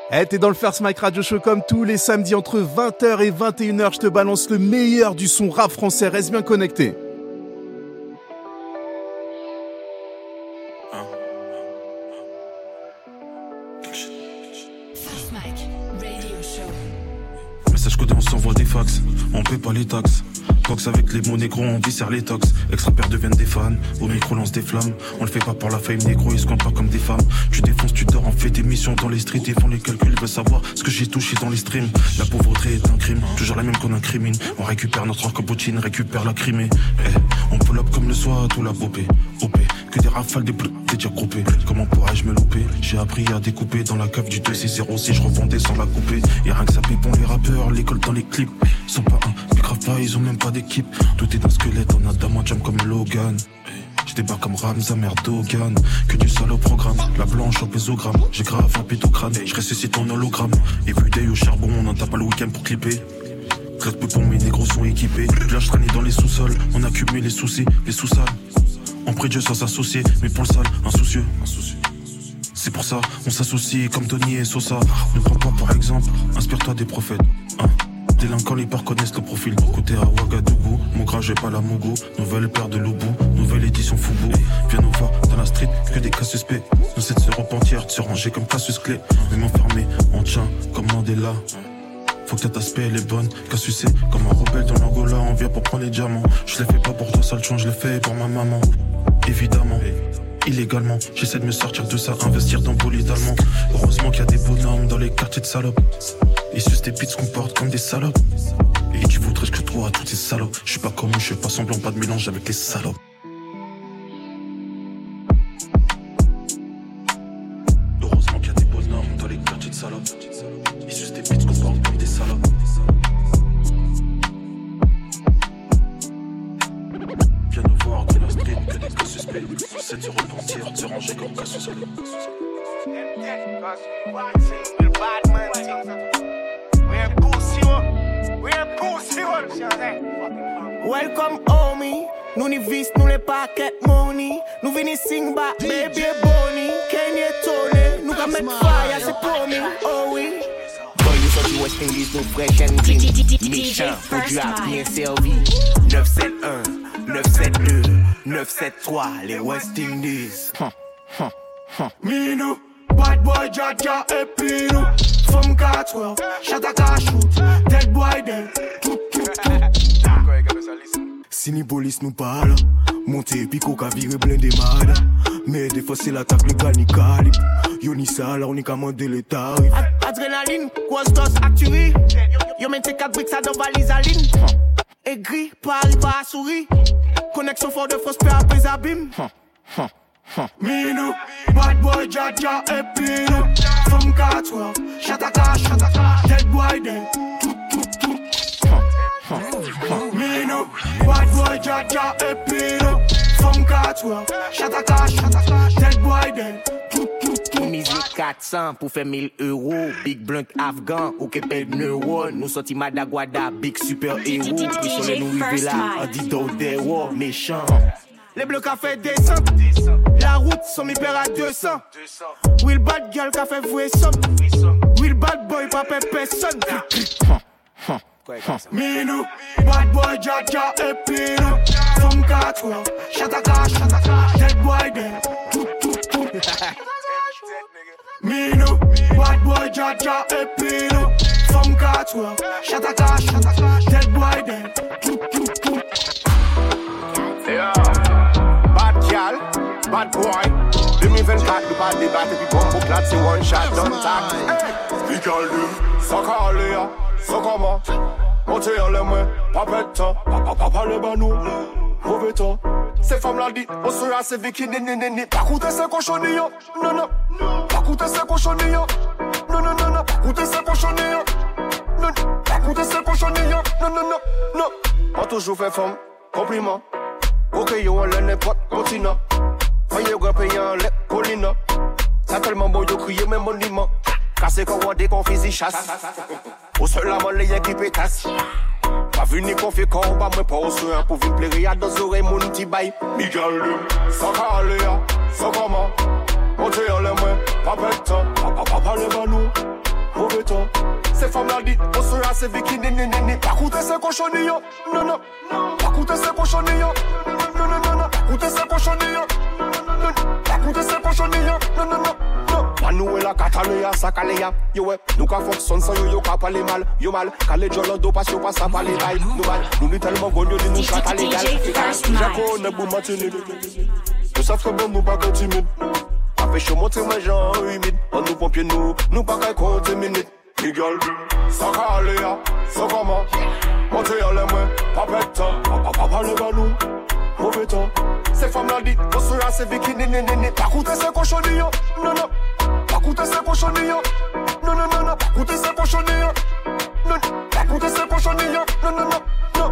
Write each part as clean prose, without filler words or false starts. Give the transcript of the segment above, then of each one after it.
T'es dans le First Mike Radio Show comme tous les samedis entre 20h et 21h. Je te balance le meilleur du son rap français. Reste bien connecté. First Mike Radio Show. Message codé, on s'envoie des fax. On paie pas les taxes. Cox avec les mots négros, on dissert les tox. Extra-pères deviennent des fans, au micro lance des flammes. On le fait pas pour la fame négro, ils se comptent pas comme des femmes. Tu défonces, tu dors, on fait des missions dans les streets. Ils font les calculs, ils veulent savoir ce que j'ai touché dans les streams. La pauvreté est un crime, toujours la même qu'on incrimine. On récupère notre arc-bottine, récupère la crimée. On pull up comme le soir, tout la popée. OP, que des rafales, des bleus, t'es déjà groupé. Comment pourrais-je me louper? J'ai appris à découper dans la cave du 2-6-0 si je revendais sans la couper. Y'a rien que ça pépon les rappeurs, l'école dans les clips. Ils sont pas un, mais grave pas, ils ont même pas d'équipe. Tout est d'un squelette, on a d'amant jam comme Logan. Je débarque comme Ramza, merde Dogan. Que du sale au programme, la blanche au pésogramme. J'ai grave un pétocrane, je ressuscite ton hologramme. Et vu des au charbon, on en tape pas le week-end pour clipper. Traite peu pour mes négros sont équipés. Là je traînais dans les sous-sols, on accumule les soucis, les sous-sales. On prie Dieu sans s'associer, mais pour le sale, insoucieux. C'est pour ça, on s'associe comme Tony et Sosa. Ne prends pas par exemple, inspire-toi des prophètes. Délinquants, les peurs connaissent le profil. Côté à Ouagadougou, mon gras j'ai pas la Mougou. Nouvelle paire de Loubou, nouvelle édition Foubou. Viens nous voir dans la street, que des cas suspects. Nous c'est de se repentir, de se ranger comme Cassius Clay. Même enfermé, on tient comme Mandela. Faut que cet aspect elle est bonne, Cassius c'est comme un rebelle dans l'Angola. On vient pour prendre les diamants. Je l'ai fait pas pour toi, sale chon, je l'ai fait pour ma maman. Évidemment, illégalement, j'essaie de me sortir de ça, investir dans bolide allemand. Heureusement qu'il y a des bonhommes dans les quartiers de salopes. Ils sucent des pites qu'on porte comme des salopes. Et tu voudrais que je trouve à toutes ces salopes. Je suis pas comme eux, je fais pas semblant, pas de mélange avec les salopes. Heureusement qu'il y a des bonhommes dans les quartiers de salopes. Ils sucent des pites qu'on porte comme des salopes. Viens nous voir dans la street, que des cas suspects. C'est de se repentir, de se ranger comme Cassius Clay. Welcome homie, nous ni vis, nous les paquets money. Nous venons sing back, baby Bonnie. Kanye Tony, nous ka mettre fire, c'est pour me, oh oui. Boy, nous sortis West Indies, nous fresh and clean. Méchant, produit à bien servi. 971, 972, 973, les West Indies. Minou, bad boy, Jaja et Pino. From 412, Shataka shoot, dead boy dead. Si ni police nous parle, monter pico ka vire blindé malade. Mais des fois c'est l'attaque le gars ni calibre. Yo ni ça là on y commande les tarifs. Adrénaline, grosse dose actuée. Yo mette 4 briques ça dans valisaline. Aigri, Paris pas souris. Connexion fort de France paix après abîme. Minou, bad boy, Jaja et Pino. From 412, Shataka, dead boy dead. Minou, bad boy, Jaja et Pino. From 412, Shataka, dead boy dead. Musique 400 pour faire 1000 €. Big Blanc Afghan ou que paye de neurones. Nous sortis Madaguada, big super héros. Nous sommes les nous arrivés là, on dit des war méchants. Les blocs a fait descente. La route, son hyper à 200. Will bad girl qu'a fait vrai somme. Will bad boy, pas fait personne. Minou, bad boy, Jaja et Pino. From 412, Shataka, dead boy dead. Minou, bad boy, Jaja et Pino. From 412, Shataka, dead boy dead. Yeah. Bad gal, bad boy. 2024, nous pas débattre, puis bombe plate, c'est one shot, don't talk. Hey, gal du, ça calé, ça comment? Montez en les mains, pas bête, papa le banou, mauvais temps. Ces femmes-là dit, on sera assez vécu, ni. Pas coûter ces cochonilles, non. Pas coûter ces cochonilles, non. Pas coûter ces cochonilles, non. Pas coûter ces cochonilles, non. On toujours fait femme, compliment. Ok, yo, on l'a n'importe continent. Voyez, on paye en lait, colline. Ça tellement beau, yo, crier même monument. Cassé quand on dit qu'on fait chasse. Au seul amant, les yens qui pétassent. Pas venu qu'on fait quand on bat, mais pas au soin. Pour vite plaire, à deux oreilles, mon petit bail. Miguel, ça calé, ça comment? Montez en les mains, pas bête, papa le banou. mauvais temps. Ces femmes-là dit, on sera ces bikini, pas coûter ces cochonilles, non, non, pas coûter ces cochonilles, non, non, non, non, pas coûter ces cochonilles, non, pas coûter ces cochonilles, non, non, non. Manuela Catalunya, Sakalia, yo ouais, nous qu'a fonctionne sans yo qu'a parlé mal, yo mal, quand les jolons d'eau passe, yo passe à parler bail, nous mal, nous lui tellement bon, yo dit nous chata légal, Jaco, ne bout matinée, nous savons que bon, nous pas qu'un timide, après chaud monter mes gens humides, on nous pompiers, nous pas qu'un compte minute, Miguel, Sakalia, Sakama, montez à l'aimant, pas bête, pas parler à nous, mauvais temps, ces femmes-là dit, on sera ces bikini, pas coûter ces cochonilles, non, non. Pas coûter ces cochonilles, non, non, non, non, pas coûter ces cochonilles, non, pas coûter ces cochonilles, non, non, non, non.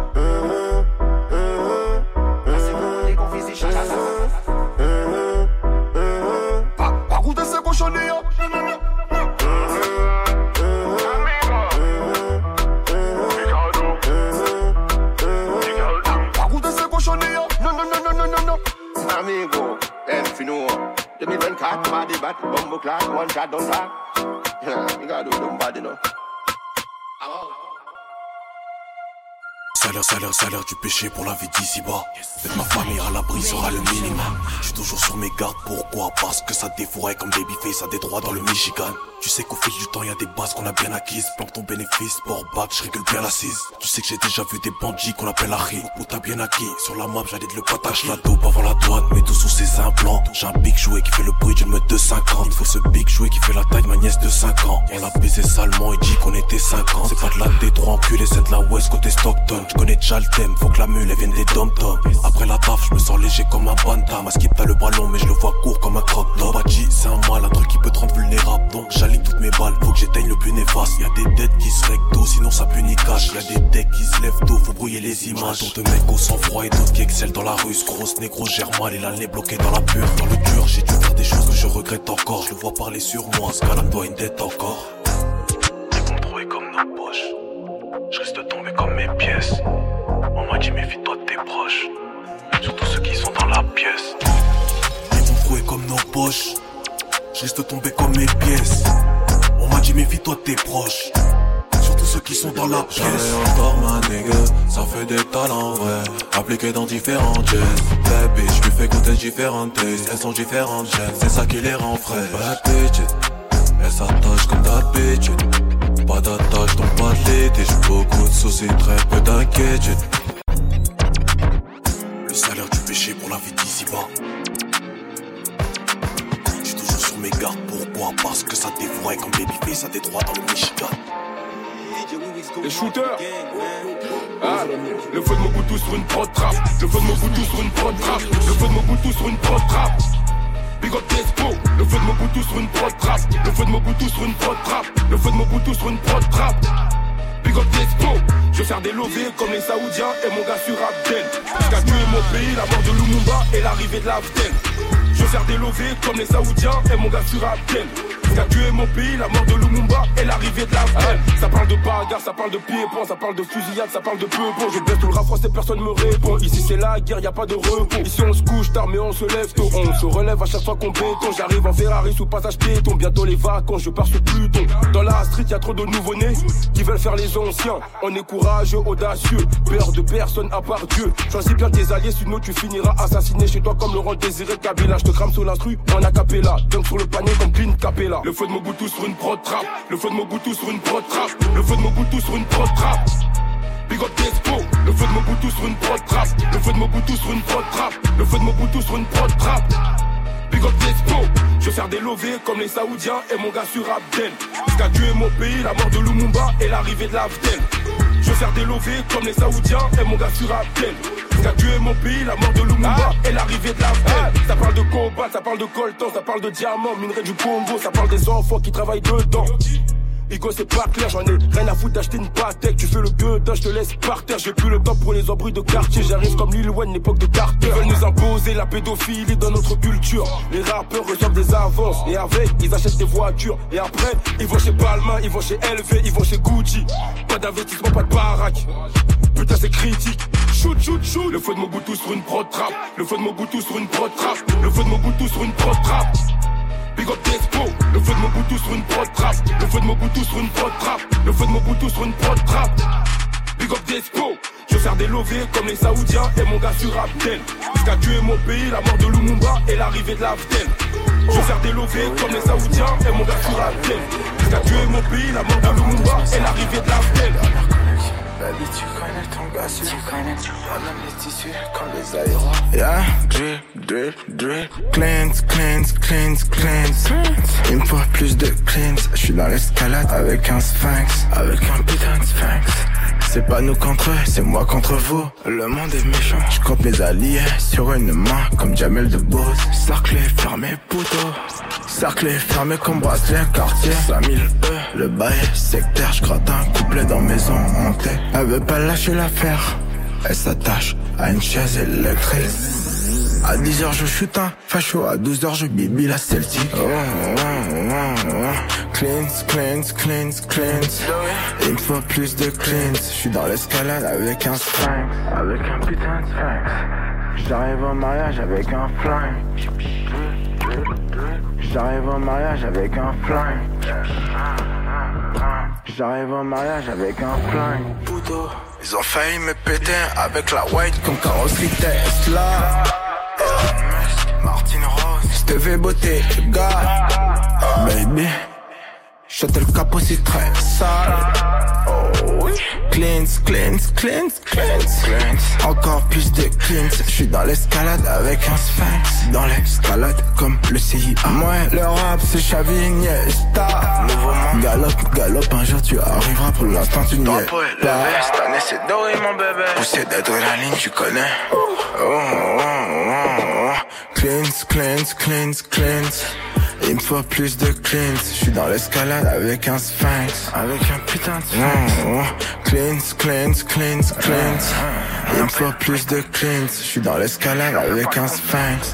C'est bon, les confis, ils changent pas coûter ces cochonilles, non, non, non. Pas coûter ces cochonilles, non, non, non, non, non, non. Amigo, Enfino. 2024, body bat, bumbo clad, one shot, don't talk. Yeah, you gotta do them bad, you know. Salaire du péché pour la vie d'ici-bas. Mettre ma famille à l'abri sera le minimum. J'suis toujours sur mes gardes, pourquoi? Parce que ça défouraille comme Babyface à Détroit dans le Michigan. Tu sais qu'au fil du temps y'a des bases qu'on a bien acquises. Planque ton bénéfice, sport back, j'régule bien l'assise. Tu sais que j'ai déjà vu des bandits qu'on appelle Harry. Où t'as bien acquis, sur la map j'allais de le partage. La dope avant la douane, mets tout sous ses implants. J'ai un big jouet qui fait le bruit d'une meute de 50. Faut ce big jouet qui fait la taille de ma nièce de 5 ans. On a baisé salement et dit qu'on était 50. C'est pas de la Détroit enculé, c'est de la West côté Stockton. J'connais déjà le thème, faut que la mule elle vienne des dom-toms. Après la taf, j'me sens léger comme un bantam. À skip t'as le ballon mais je le vois court comme un croque-top. Badji c'est un mal, un truc qui peut te rendre vulnérable. Donc j'aligne toutes mes balles, faut que j'éteigne le plus néfaste. Y'a des dettes qui se recto, sinon ça pue ni cash. Y'a des decks qui se lèvent tôt, faut brouiller les images. Tant de mecs au sang-froid et d'autres qui excellent dans la rue. Grosse négro gère mal et la nez bloqué dans la pure. Dans le dur, j'ai dû faire des choses que je regrette encore. Je le vois parler sur moi, ce gars-là me doit une dette encore. Ils vont trouver comme nos poches. Je risque de tomber comme mes pièces. On m'a dit méfie-toi de tes proches, surtout ceux qui sont dans la pièce. Ils vont trouver comme nos poches. Je risque de tomber comme mes pièces. On m'a dit méfie-toi de tes proches, surtout ceux qui sont dans la pièce. J'en ai encore ma nigga, ça fait des talents vrais, appliqués dans différents jets. Bad bitch, je lui fais goûter différentes tastes, elles sont différentes gènes, c'est ça qui les rend frais. Bad bitch, elles s'attachent comme d'habitude. Pas d'attache donc pas de l'été, j'ai beaucoup de soucis, très peu d'inquiétude. Le salaire du péché pour la vie d'ici-bas. J'suis toujours sur mes gardes, pourquoi? Parce que ça dévorait comme Babyface à Détroit dans le Michigan. Les shooters, ah, le feu de Mobutu sur une prod trap. Le feu de Mobutu sur une prod trap. Le feu de Mobutu sur une prod trap. Big up Despo, le feu de Mobutu sur une prod trap. Le feu de Mobutu sur une prod trap. Le feu de Mobutu sur une prod trap. Big up Despo, je vais faire des lovés comme les Saoudiens et mon gars sur Abdel. Jusqu'à tuer mon pays, la mort de Lumumba et l'arrivée de l'Afdel. Je vais faire des lovés comme les Saoudiens et mon gars sur Abdel. Jusqu'à tuer mon pays, la mort de Lumumba et l'arrivée de l'Afdel. Ça parle de bagarre, ça parle de pieds-points, ça parle de fusillade, ça parle de peupon. Je baisse tout le rap français, personne me répond. Ici c'est la guerre, y'a pas de repos. Ici on se couche tard mais on se lève tôt. On se relève à chaque fois qu'on béton. J'arrive en Ferrari sous passage piéton. Bientôt les vacances, je pars sur Pluton. Dans la street y'a trop de nouveau-nés qui veulent faire les anciens. On est courageux, audacieux, peur de personne à part Dieu. Choisis bien tes alliés, sinon tu finiras assassiné chez toi comme Laurent Désiré Kabila. Je te crame sur l'instru en acapella, dunk sur le panier comme Clint Capella. Le feu de Mobutu sur une prod trap. Le feu de Mobutu sur une prod trap. Le feu de Mobutu sur une prod trap. Big up Despo. Le feu de Mobutu sur une prod trap. Le feu de Mobutu sur une prod trap. Le feu de Mobutu sur une prod trap. Big up Despo. Je vais faire des lovés comme les Saoudiens et mon gars sur Abdel. Jusqu'à tuer mon pays, la mort de Lumumba et l'arrivée de l'Afdel. Je vais faire des lovés comme les Saoudiens et mon gars sur Abdel. Jusqu'à tuer mon pays, la mort de Lumumba et l'arrivée de l'Afdel. Ça parle de combat, ça parle de coltan, ça parle de diamants, minerais du Congo, ça parle des enfants qui travaillent dedans. Igo c'est pas clair, j'en ai rien à foutre d'acheter une Patek. Tu fais le gueudin, je te laisse par terre. J'ai plus le temps pour les embrouilles de quartier. J'arrive comme Lil Wayne, l'époque de Carter. Ils veulent nous imposer la pédophilie dans notre culture. Les rappeurs reçoivent des avances et avec, ils achètent des voitures. Et après, ils vont chez Balmain, ils vont chez LV, ils vont chez Gucci. Pas d'investissement, pas de baraque. Putain c'est critique. Shoot, shoot, shoot. Le feu de Mobutu sur une prod trap. Le feu de Mobutu sur une prod trap. Le feu de Mobutu sur une prod trap. Big up Despo. Le feu de Mobutu sur une prod trap. Le feu de Mobutu sur une prod trap. Le feu de Mobutu sur une prod trap. Big up Despo. Je sers des lovés comme les Saoudiens et mon gars sur Abdel. Ce qu'a tué mon pays, la mort de Lumumba et l'arrivée de l'Afdel. Je sers des lovés comme les Saoudiens et mon gars sur Abdel. Ce qu'a tué mon pays, la mort de Lumumba et l'arrivée de l'Afdel. Baby, tu connais ton gars, tu connais. On aime les tissus comme les aéros. Yeah, drill, cleanse. Il me faut plus de cleanse. J'suis dans l'escalade avec un sphinx, avec un putain de sphinx. C'est pas nous contre eux, c'est moi contre vous. Le monde est méchant, j'compte mes alliés sur une main comme Jamel Debbouze. Cercle fermé, poteau. Cercle fermé comme bracelet, quartier 5000 le bail sectaire. J'gratte un couplet dans maison hantée. Elle veut pas lâcher l'affaire, elle s'attache à une chaise électrique. À 10h je shoot un facho, à 12h je bibi la Celtic. Cleanse. Il me faut plus de cleanse. J'suis dans l'escalade avec un sphinx, avec un putain de sphinx. J'arrive au mariage avec un flingue. J'arrive au mariage avec un flingue. J'arrive au mariage avec un flingue. Puto. Ils ont failli me péter avec la white comme carrosserie Tesla. Martine Rose, Stevie Beauté, gars. Baby, j'étais le capot si très sale. Oh oui. Cleanse. Encore plus de cleanse. J'suis dans l'escalade avec un sphinx. Dans l'escalade comme le CIA. Moi, le rap c'est Chavignesta. Nouveau monde. Galope, un jour tu arriveras. Pour l'instant tu n'y es pas. Cette année c'est doré mon bébé. Poussée d'adrénaline tu connais. Cleanse. Il me faut plus de cleanse. J'suis dans l'escalade avec un sphinx, avec un putain de sphinx. Cleanse. Il me faut plus de cleanse. J'suis dans l'escalade avec un sphinx.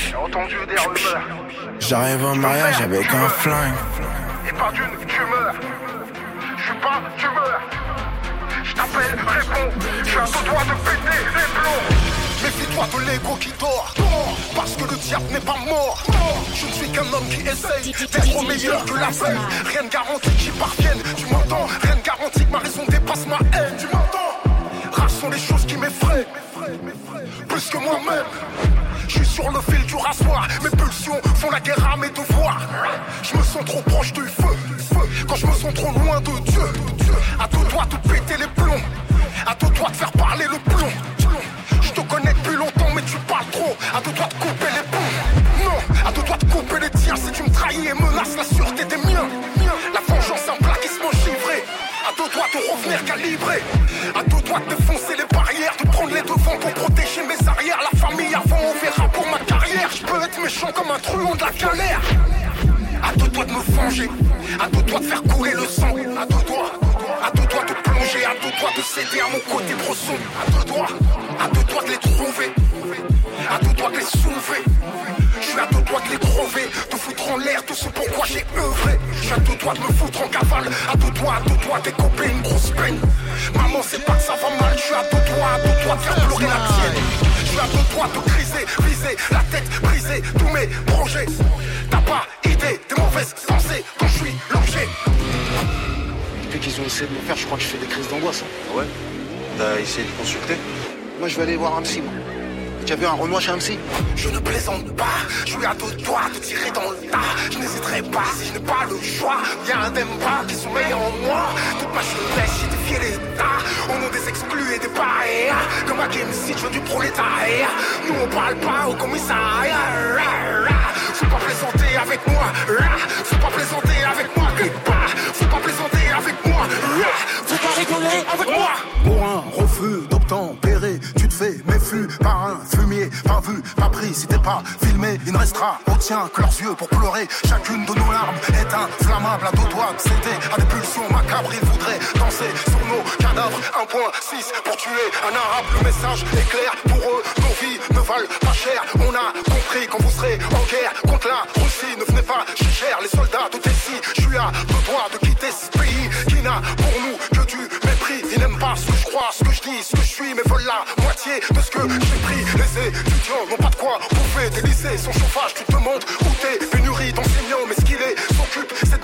J'arrive au mariage avec un flingue. Et par d'une, tu meurs. J'suis pas, tu meurs. J't'appelle, réponds. J'suis à deux doigts de péter les plombs. Méfie-toi de l'ego qui dort, parce que le diable n'est pas mort. Je ne suis qu'un homme qui essaye d'être meilleur que la veille. Rien ne garantit que j'y parvienne, tu m'entends. Rien ne garantit que ma raison dépasse ma haine, tu m'entends. Rares sont les choses qui m'effraient, plus que moi-même. Je suis sur le fil du rasoir, mes pulsions font la guerre à mes devoirs. Je me sens trop proche du feu, quand je me sens trop loin de Dieu. À deux doigts de péter les plombs, à deux doigts de faire parler le plomb. Je te connais depuis longtemps mais tu parles trop. À deux doigts de couper les ponts. Non, à deux doigts de couper les tiens. Si tu me trahis et menaces la sûreté des miens. La vengeance un plaquissement givré. À deux doigts de revenir calibré. À deux doigts de défoncer les barrières. De prendre les devants pour protéger mes arrières. La famille avant on verra pour ma carrière. Je peux être méchant comme un truand de la galère. À deux doigts de me venger. À deux doigts de faire couler le sang. À deux doigts de plonger. À deux doigts de céder à mon côté brosson. À deux doigts de les trouver. À deux doigts de les soulever. Je suis à deux doigts de les crever. De foutre en l'air tout ce pourquoi j'ai œuvré. Je suis à deux doigts de me foutre en cavale. À deux doigts d'écoper une grosse peine. Maman c'est pas que ça va mal. Je suis à deux doigts de faire pleurer la tienne. Je suis à deux doigts de briser la tête, briser tous mes projets. T'as pas idée des mauvaises pensées dont je suis l'objet. Depuis qu'ils ont essayé de me faire, je crois que je fais des crises d'angoisse. Ouais. T'as essayé de consulter? Moi je vais aller voir un psy, moi. Tu as vu un Renoir chez un psy? Je ne plaisante pas, je suis à deux doigts de tirer dans le tas. Je n'hésiterai pas si je n'ai pas le choix. Y'a un Demba qui sommeille en moi. Toute ma jeunesse, j'ai défié l'État. Au nom des exclus et des païens. Comme à Game C, je veux du prolétariat. Nous on parle pas au commissariat. Faut pas plaisanter avec moi. Faut pas plaisanter avec moi. Faut pas plaisanter avec moi. Faut pas rigoler avec moi. Pour un refus d'obtempérer, tu te fais méfu par un fumier, pas vu, pas pris. Si t'es pas filmé, il ne restera au tien que leurs yeux pour pleurer. Chacune de nos larmes est inflammable à deux doigts de céder à des pulsions macabres. Ils voudraient danser sur nos cadavres. 1.6 pour tuer un arabe. Le message est clair pour eux, nos vies ne valent pas cher. On a compris quand vous serez en guerre contre la Russie. Ne venez pas cher, les soldats de Tessie. Je suis à deux doigts de quitter ce pays qui n'a pour nous que du mépris. Ils n'aiment pas ce que je crois, ce que je dis, ce que je suis, mais veulent la moitié de ce que j'ai pris. Les étudiants n'ont pas de quoi bouffer, des lycées sans chauffage. Tu te demandes où t'es, pénurie d'enseignants, mais ce qu'il est s'occupe, c'est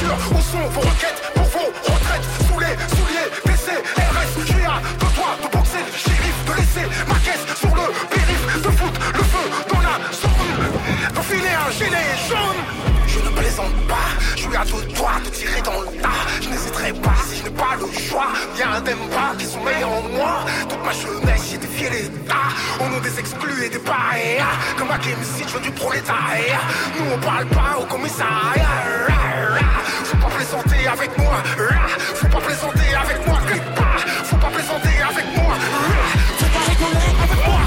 facture au son, vos requêtes pour vos retraites. Sous les souliers, PC, RS, GA, de toi, de boxer, shérif, de laisser ma caisse sur le périph', de foutre le feu dans la zone, de filer un gilet jaune. Je ne plaisante pas, je suis à deux doigts de tirer dans le tas. Je n'hésiterai pas si je n'ai pas le choix. Y'a un Demba qui sommeille en moi. Toute ma jeunesse, j'ai défié l'État. Au nom des exclus et des paréas. Comme à KMC, je veux du prolétariat. Nous on parle pas au commissariat. Faut pas plaisanter avec moi. Faut pas plaisanter avec moi. Faut pas plaisanter avec moi. Faut pas rigoler avec moi.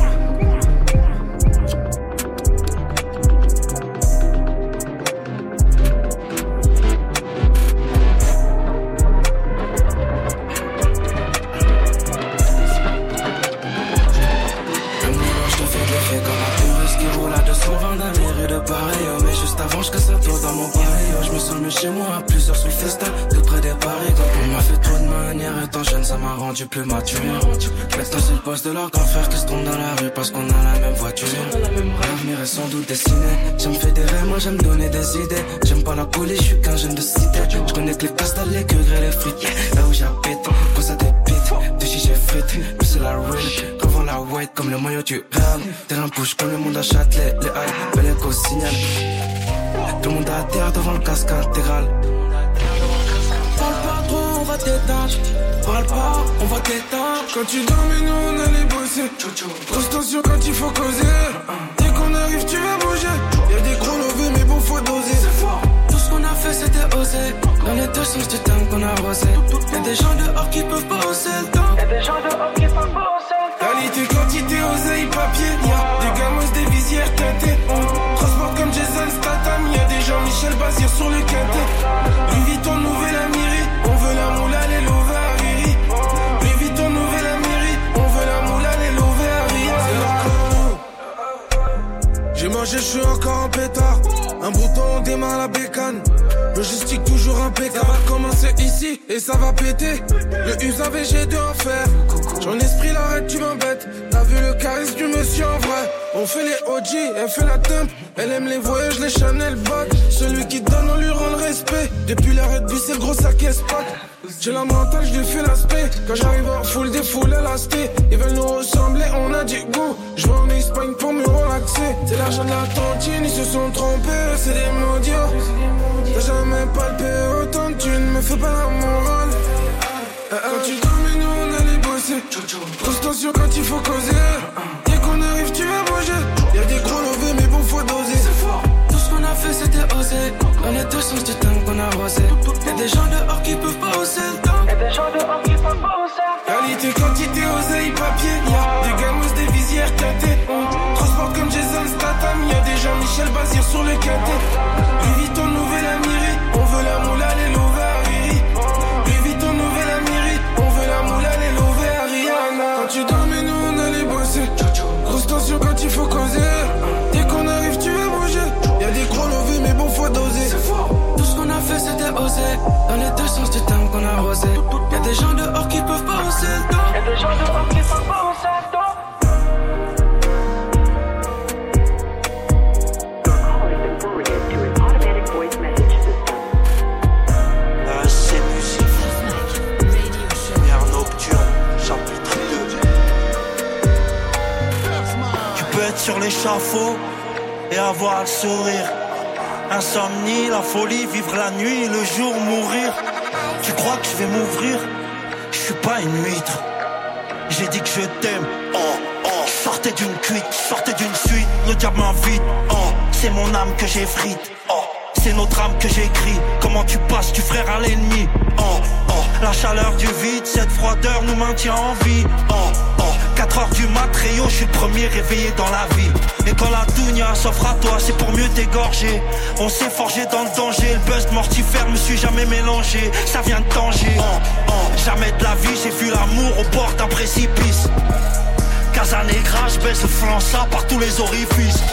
Mais juste avant je casse un tour dans mon baril. Je me sens mieux chez moi, plusieurs sous le festin, tout près des paris. On m'a fait trop de manières, étant jeune ça m'a rendu plus mature. Maintenant c'est le poste de leur grand frère qui se trompe dans la rue parce qu'on a la même voiture. L'avenir est sans doute dessiné. J'aime fédérer, moi j'aime donner des idées. J'aime pas la police, je suis qu'un jeune de cité. Je connais que les pastas, les queues, les frites. Là où j'habite, quand ça dépite, de j'ai frites, plus c'est la real. Revends la white comme le maillot du Real. Terrain push comme le monde à Châtelet. Les high, bel écho signal. Tout le monde à terre devant le casque intégral. Parle pas trop, on va t'éteindre. Parle pas, on va t'éteindre. Quand tu dors, mais nous on allait bosser. Grosse tension quand il faut causer. Dès qu'on arrive, tu vas bouger. Y'a des gros lovés, mais bon, faut doser. Tout ce qu'on a fait, c'était oser. Dans les deux sens du temps qu'on a arrosé. Y'a des gens dehors qui peuvent pas hausser le temps. Y'a des gens dehors qui peuvent pas hausser le temps. Qualité, quantité, oseille, papier. Y'a des gamos, des visières teintées. Transport comme Jason Statham. Y'a des gens Michel Bazir sur le quintet. Louis Vuitton, nouvelle Amiri. On veut la moula, les lovés à Riri. Louis Vuitton, nouvelle Amiri. On veut la moula, les lovés à Riri. J'ai mangé, je suis encore en pétard. Un bouton, on démarre la bécane. Logistique toujours impeccable. Ça va commencer ici et ça va péter. Le USA VG2 en fer. J'en esprit l'arrête, tu m'embêtes. T'as vu le charisme du monsieur en vrai. On fait les OG, elle fait la temp. Elle aime les voyages, les Chanel bot. Celui qui donne, on lui rend le respect. Depuis l'arrêt de bus, c'est le gros sac spot. J'ai la mentale, je lui fais l'aspect. Quand j'arrive en full, des foules élastés. Ils veulent nous ressembler, on a du goût. Je vais en Espagne pour me relaxer. C'est l'argent de la tontine, ils se sont trompés. C'est des maudits. T'as jamais palpé autant de thunes, me fais pas la morale. Quand tu dors, mais nous on allait bosser. Grosse tension quand il faut causer. Dès qu'on arrive, tu vas bouger. Y'a des gros lovés, mais bon, faut doser. Tout ce qu'on a fait, c'était oser. Dans les deux sens du temps qu'on a arrosé. Y'a des gens dehors qui peuvent pas hausser le temps. Y'a des gens dehors qui peuvent pas hausser le temps. Qualité, quantité, oseille, papier. Y'a des gamos, des visières teintées. Transport comme Jason Statham. Y'a des gens Michel Bazir sur le quintet. Louis Vuitton, nouvelle Amiri. On veut la moula, les lovés à Riri. Louis Vuitton, nouvelle Amiri. On veut la moula, les lovés à Rihanna. Quand tu dors, mais nous on allait bosser. Grosse tension quand il faut causer. Dès qu'on arrive, tu vas bouger. Y'a des gros lovés, mais bon, faut doser. Tout ce qu'on a fait, c'était oser. Dans les deux sens du temps qu'on a arrosé. Y'a des gens dehors qui peuvent pas hausser le temps. Y'a des gens dehors qui peuvent pas hausser le temps. Sur l'échafaud et avoir le sourire. Insomnie, la folie, vivre la nuit, le jour mourir. Tu crois que je vais m'ouvrir? Je suis pas une huître. J'ai dit que je t'aime. Sortez d'une cuite, sortez d'une suite. Le diable m'invite. C'est mon âme que j'effrite. C'est notre âme que j'écris. Comment tu passes du frère à l'ennemi? La chaleur du vide, cette froideur nous maintient en vie. 4h du mat, Rayo, je suis le premier réveillé dans la vie. Et quand la dounia s'offre à toi, c'est pour mieux t'égorger. On s'est forgé dans le danger, le buzz mortifère, me suis jamais mélangé. Ça vient de Tanger. Jamais de la vie, j'ai vu l'amour au bord d'un précipice. Casanegra, je baisse le flanc, ça par tous les orifices.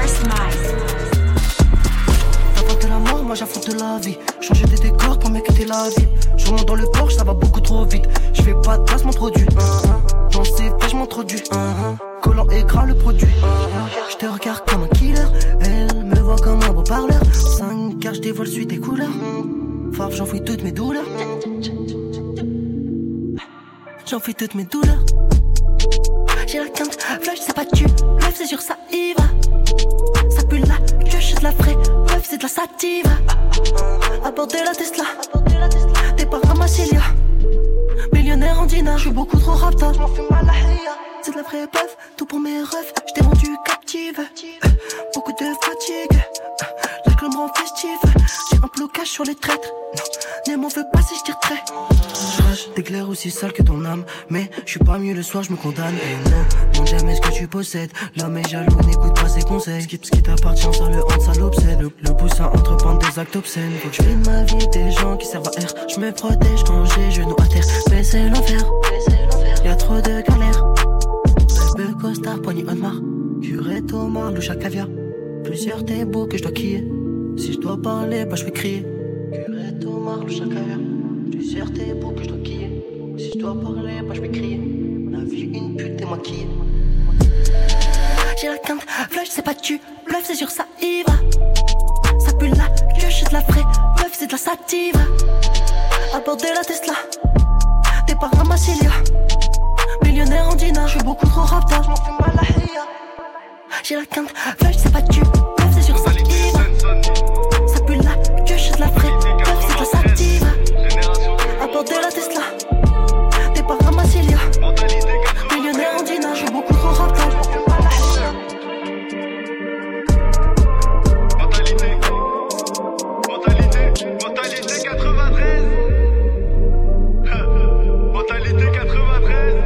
J'affronte la vie, changer des décors pour m'inquiéter la la vie. Je remonte dans le Porsche, ça va beaucoup trop vite. Je fais pas de place, m'introduis. Dans ces faits, je m'introduis. Collant écran le produit. Je te regarde comme un killer. Elle me voit comme un beau parleur. 5 car je dévoile suite des couleurs. Farf, j'enfuis toutes mes douleurs. J'enfuis toutes mes douleurs. J'ai la quinte, flash, c'est pas tu. Bref, c'est sûr, ça y va. Ça pue la queue, j'suis de la frais. Bref, c'est de la sativa. Aborder la Tesla. Départ à Massilia. Millionnaire en dinar, j'suis beaucoup trop rapta. J'm'en fume à la hia. C'est de la vraie bœuf, tout pour mes refs. J't'ai rendu captive. Beaucoup de fatigue. L'alcool me rend festif. J'ai un blocage sur les traîtres. Non, ne m'en veux pas si j'tire trait. T'es clair aussi sale que ton âme. Mais j'suis pas mieux le soir, j'me condamne. Et non, demande jamais ce que tu possèdes. L'homme est jaloux, n'écoute pas ses conseils. Ce qui t'appartient, ça le hante, ça l'obsède. Le poussin entreprendre des actes obscènes. Faut que je fais de ma vie des gens qui servent à air. J'me protège quand j'ai genoux à terre. Mais c'est l'enfer, y'a trop de galères. Belle costard, poignée Audemars. Curé Thomas, louche à caviar. Plusieurs tes beaux que je dois quiller. Si je dois parler, bah je vais crier. Curé Thomas, louche à caviar. Plusieurs tes beaux que je dois quiller. Si je dois parler, bah je vais crier. On a vu une pute et maquillée. J'ai la quinte, flash, c'est pas tu. Bluff, c'est sûr, ça y va. Ça pue la queue, j'suis de la frais. Bluff, c'est de la sativa. Aborder la Tesla. Départ à Massilia. Millionnaire en dinar, j'suis beaucoup trop rapta. J'm'en fume à la hia. J'ai la quinte, flash, c'est pas tu. Bluff, c'est sûr, ça y va. Ça pue la queue, j'suis de la frais. Bluff, c'est de la sativa. Aborder la Tesla. Départ à Massilia. Millionnaire en dinar, j'suis beaucoup trop rapta. Mentalité 93. Mentalité 93.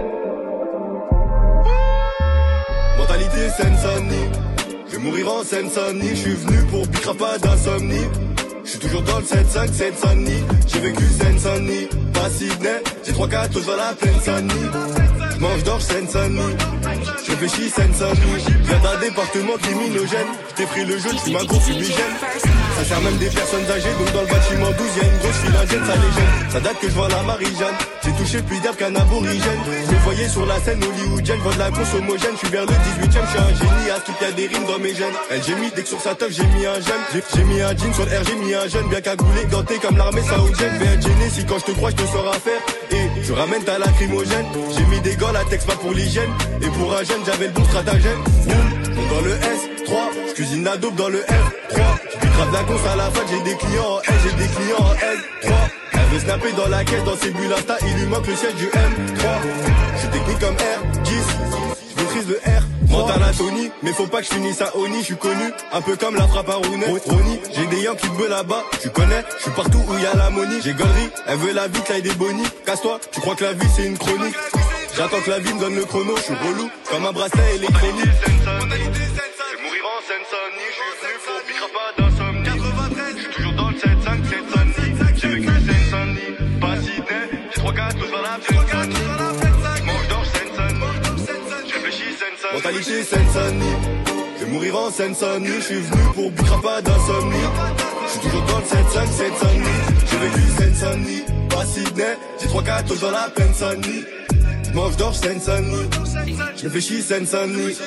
Mentalité Seine-Saint-Denis. Je vais mourir en Seine-Saint-Denis. Je suis venu pour bicra pas d'insomnie. Je suis toujours dans le 7-5, Seine-Saint-Denis. J'ai vécu Seine-Saint-Denis, pas Sydney. J'ai 3-4 dans la plaine Saint-Denis. J'mange d'orge Seine-Saint-Denis. Je réfléchis Seine-Saint-Denis. Viens d'un département criminogène. J't'ai pris le jeu, j'suis ma grosse fumigène. Ça sert même des personnes âgées. Donc dans le bâtiment 12 y'a une grosse filagène, ça les gêne. Ça date que je vois la Marie-Jeanne. J'ai touché plus d'herbe qu'un aborigène. Je me voyais sur la scène hollywoodienne. Vends de la conso homogène. Je suis vers le 18ème, je suis un génie. À skip y'a des rimes dans mes gènes. Elle j'ai mis dès que sur sa teuf j'ai mis un jeune. J'ai mis un jean sur le R, j'ai mis un jeune. Bien cagoulé, ganté comme l'armée saoudienne. Vais être gêné si quand je te crois je te saurai faire. Et je ramène ta lacrymogène. J'ai mis des gants, latex pas pour l'hygiène. Et pour un jeune j'avais le bon stratagème. Dans le S3, je cuisine la dope dans le R3. Je grave la conce à la fac, j'ai des clients en L, j'ai des clients en L3. Elle veut snapper dans la caisse, dans ses bulles Insta, il lui manque le siège du M3. Je suis technique comme R10, je maîtrise le R. Mental à Tony, mais faut pas que je finisse à Oni. Je suis connu, un peu comme la frappe à Ronnie. J'ai des Yankees de là-bas, tu connais, je suis partout où y a la money. J'ai galerie, elle veut la vie, taille des bonnies. Casse-toi, tu crois que la vie c'est une chronique. J'attends que la vie me donne le chrono, je suis relou, comme un bracelet électronique. Je vais mourir en Seine-Saint-Denis, je suis venu pour bicra pas d'insomnie. Je suis toujours dans le 7-5, Seine-Saint-Denis. J'ai vécu Seine-Saint-Denis, pas Sydney. J'ai 3-4 tous dans la Seine-Saint-Denis. Mange d'orge Seine-Saint-Denis. Je réfléchis Seine-Saint-Denis. Mentalité Seine-Saint-Denis. Je vais mourir en Seine-Saint-Denis, je suis venu pour bicra pas d'insomnie. Je suis toujours dans le 7-5, Seine-Saint-Denis. J'ai vécu Seine-Saint-Denis, pas Sydney. J'ai 3-4 tous dans la plaine Saint-Denis. Mange d'orge Seine-Saint-Denis. Je réfléchis Seine-Saint-Denis.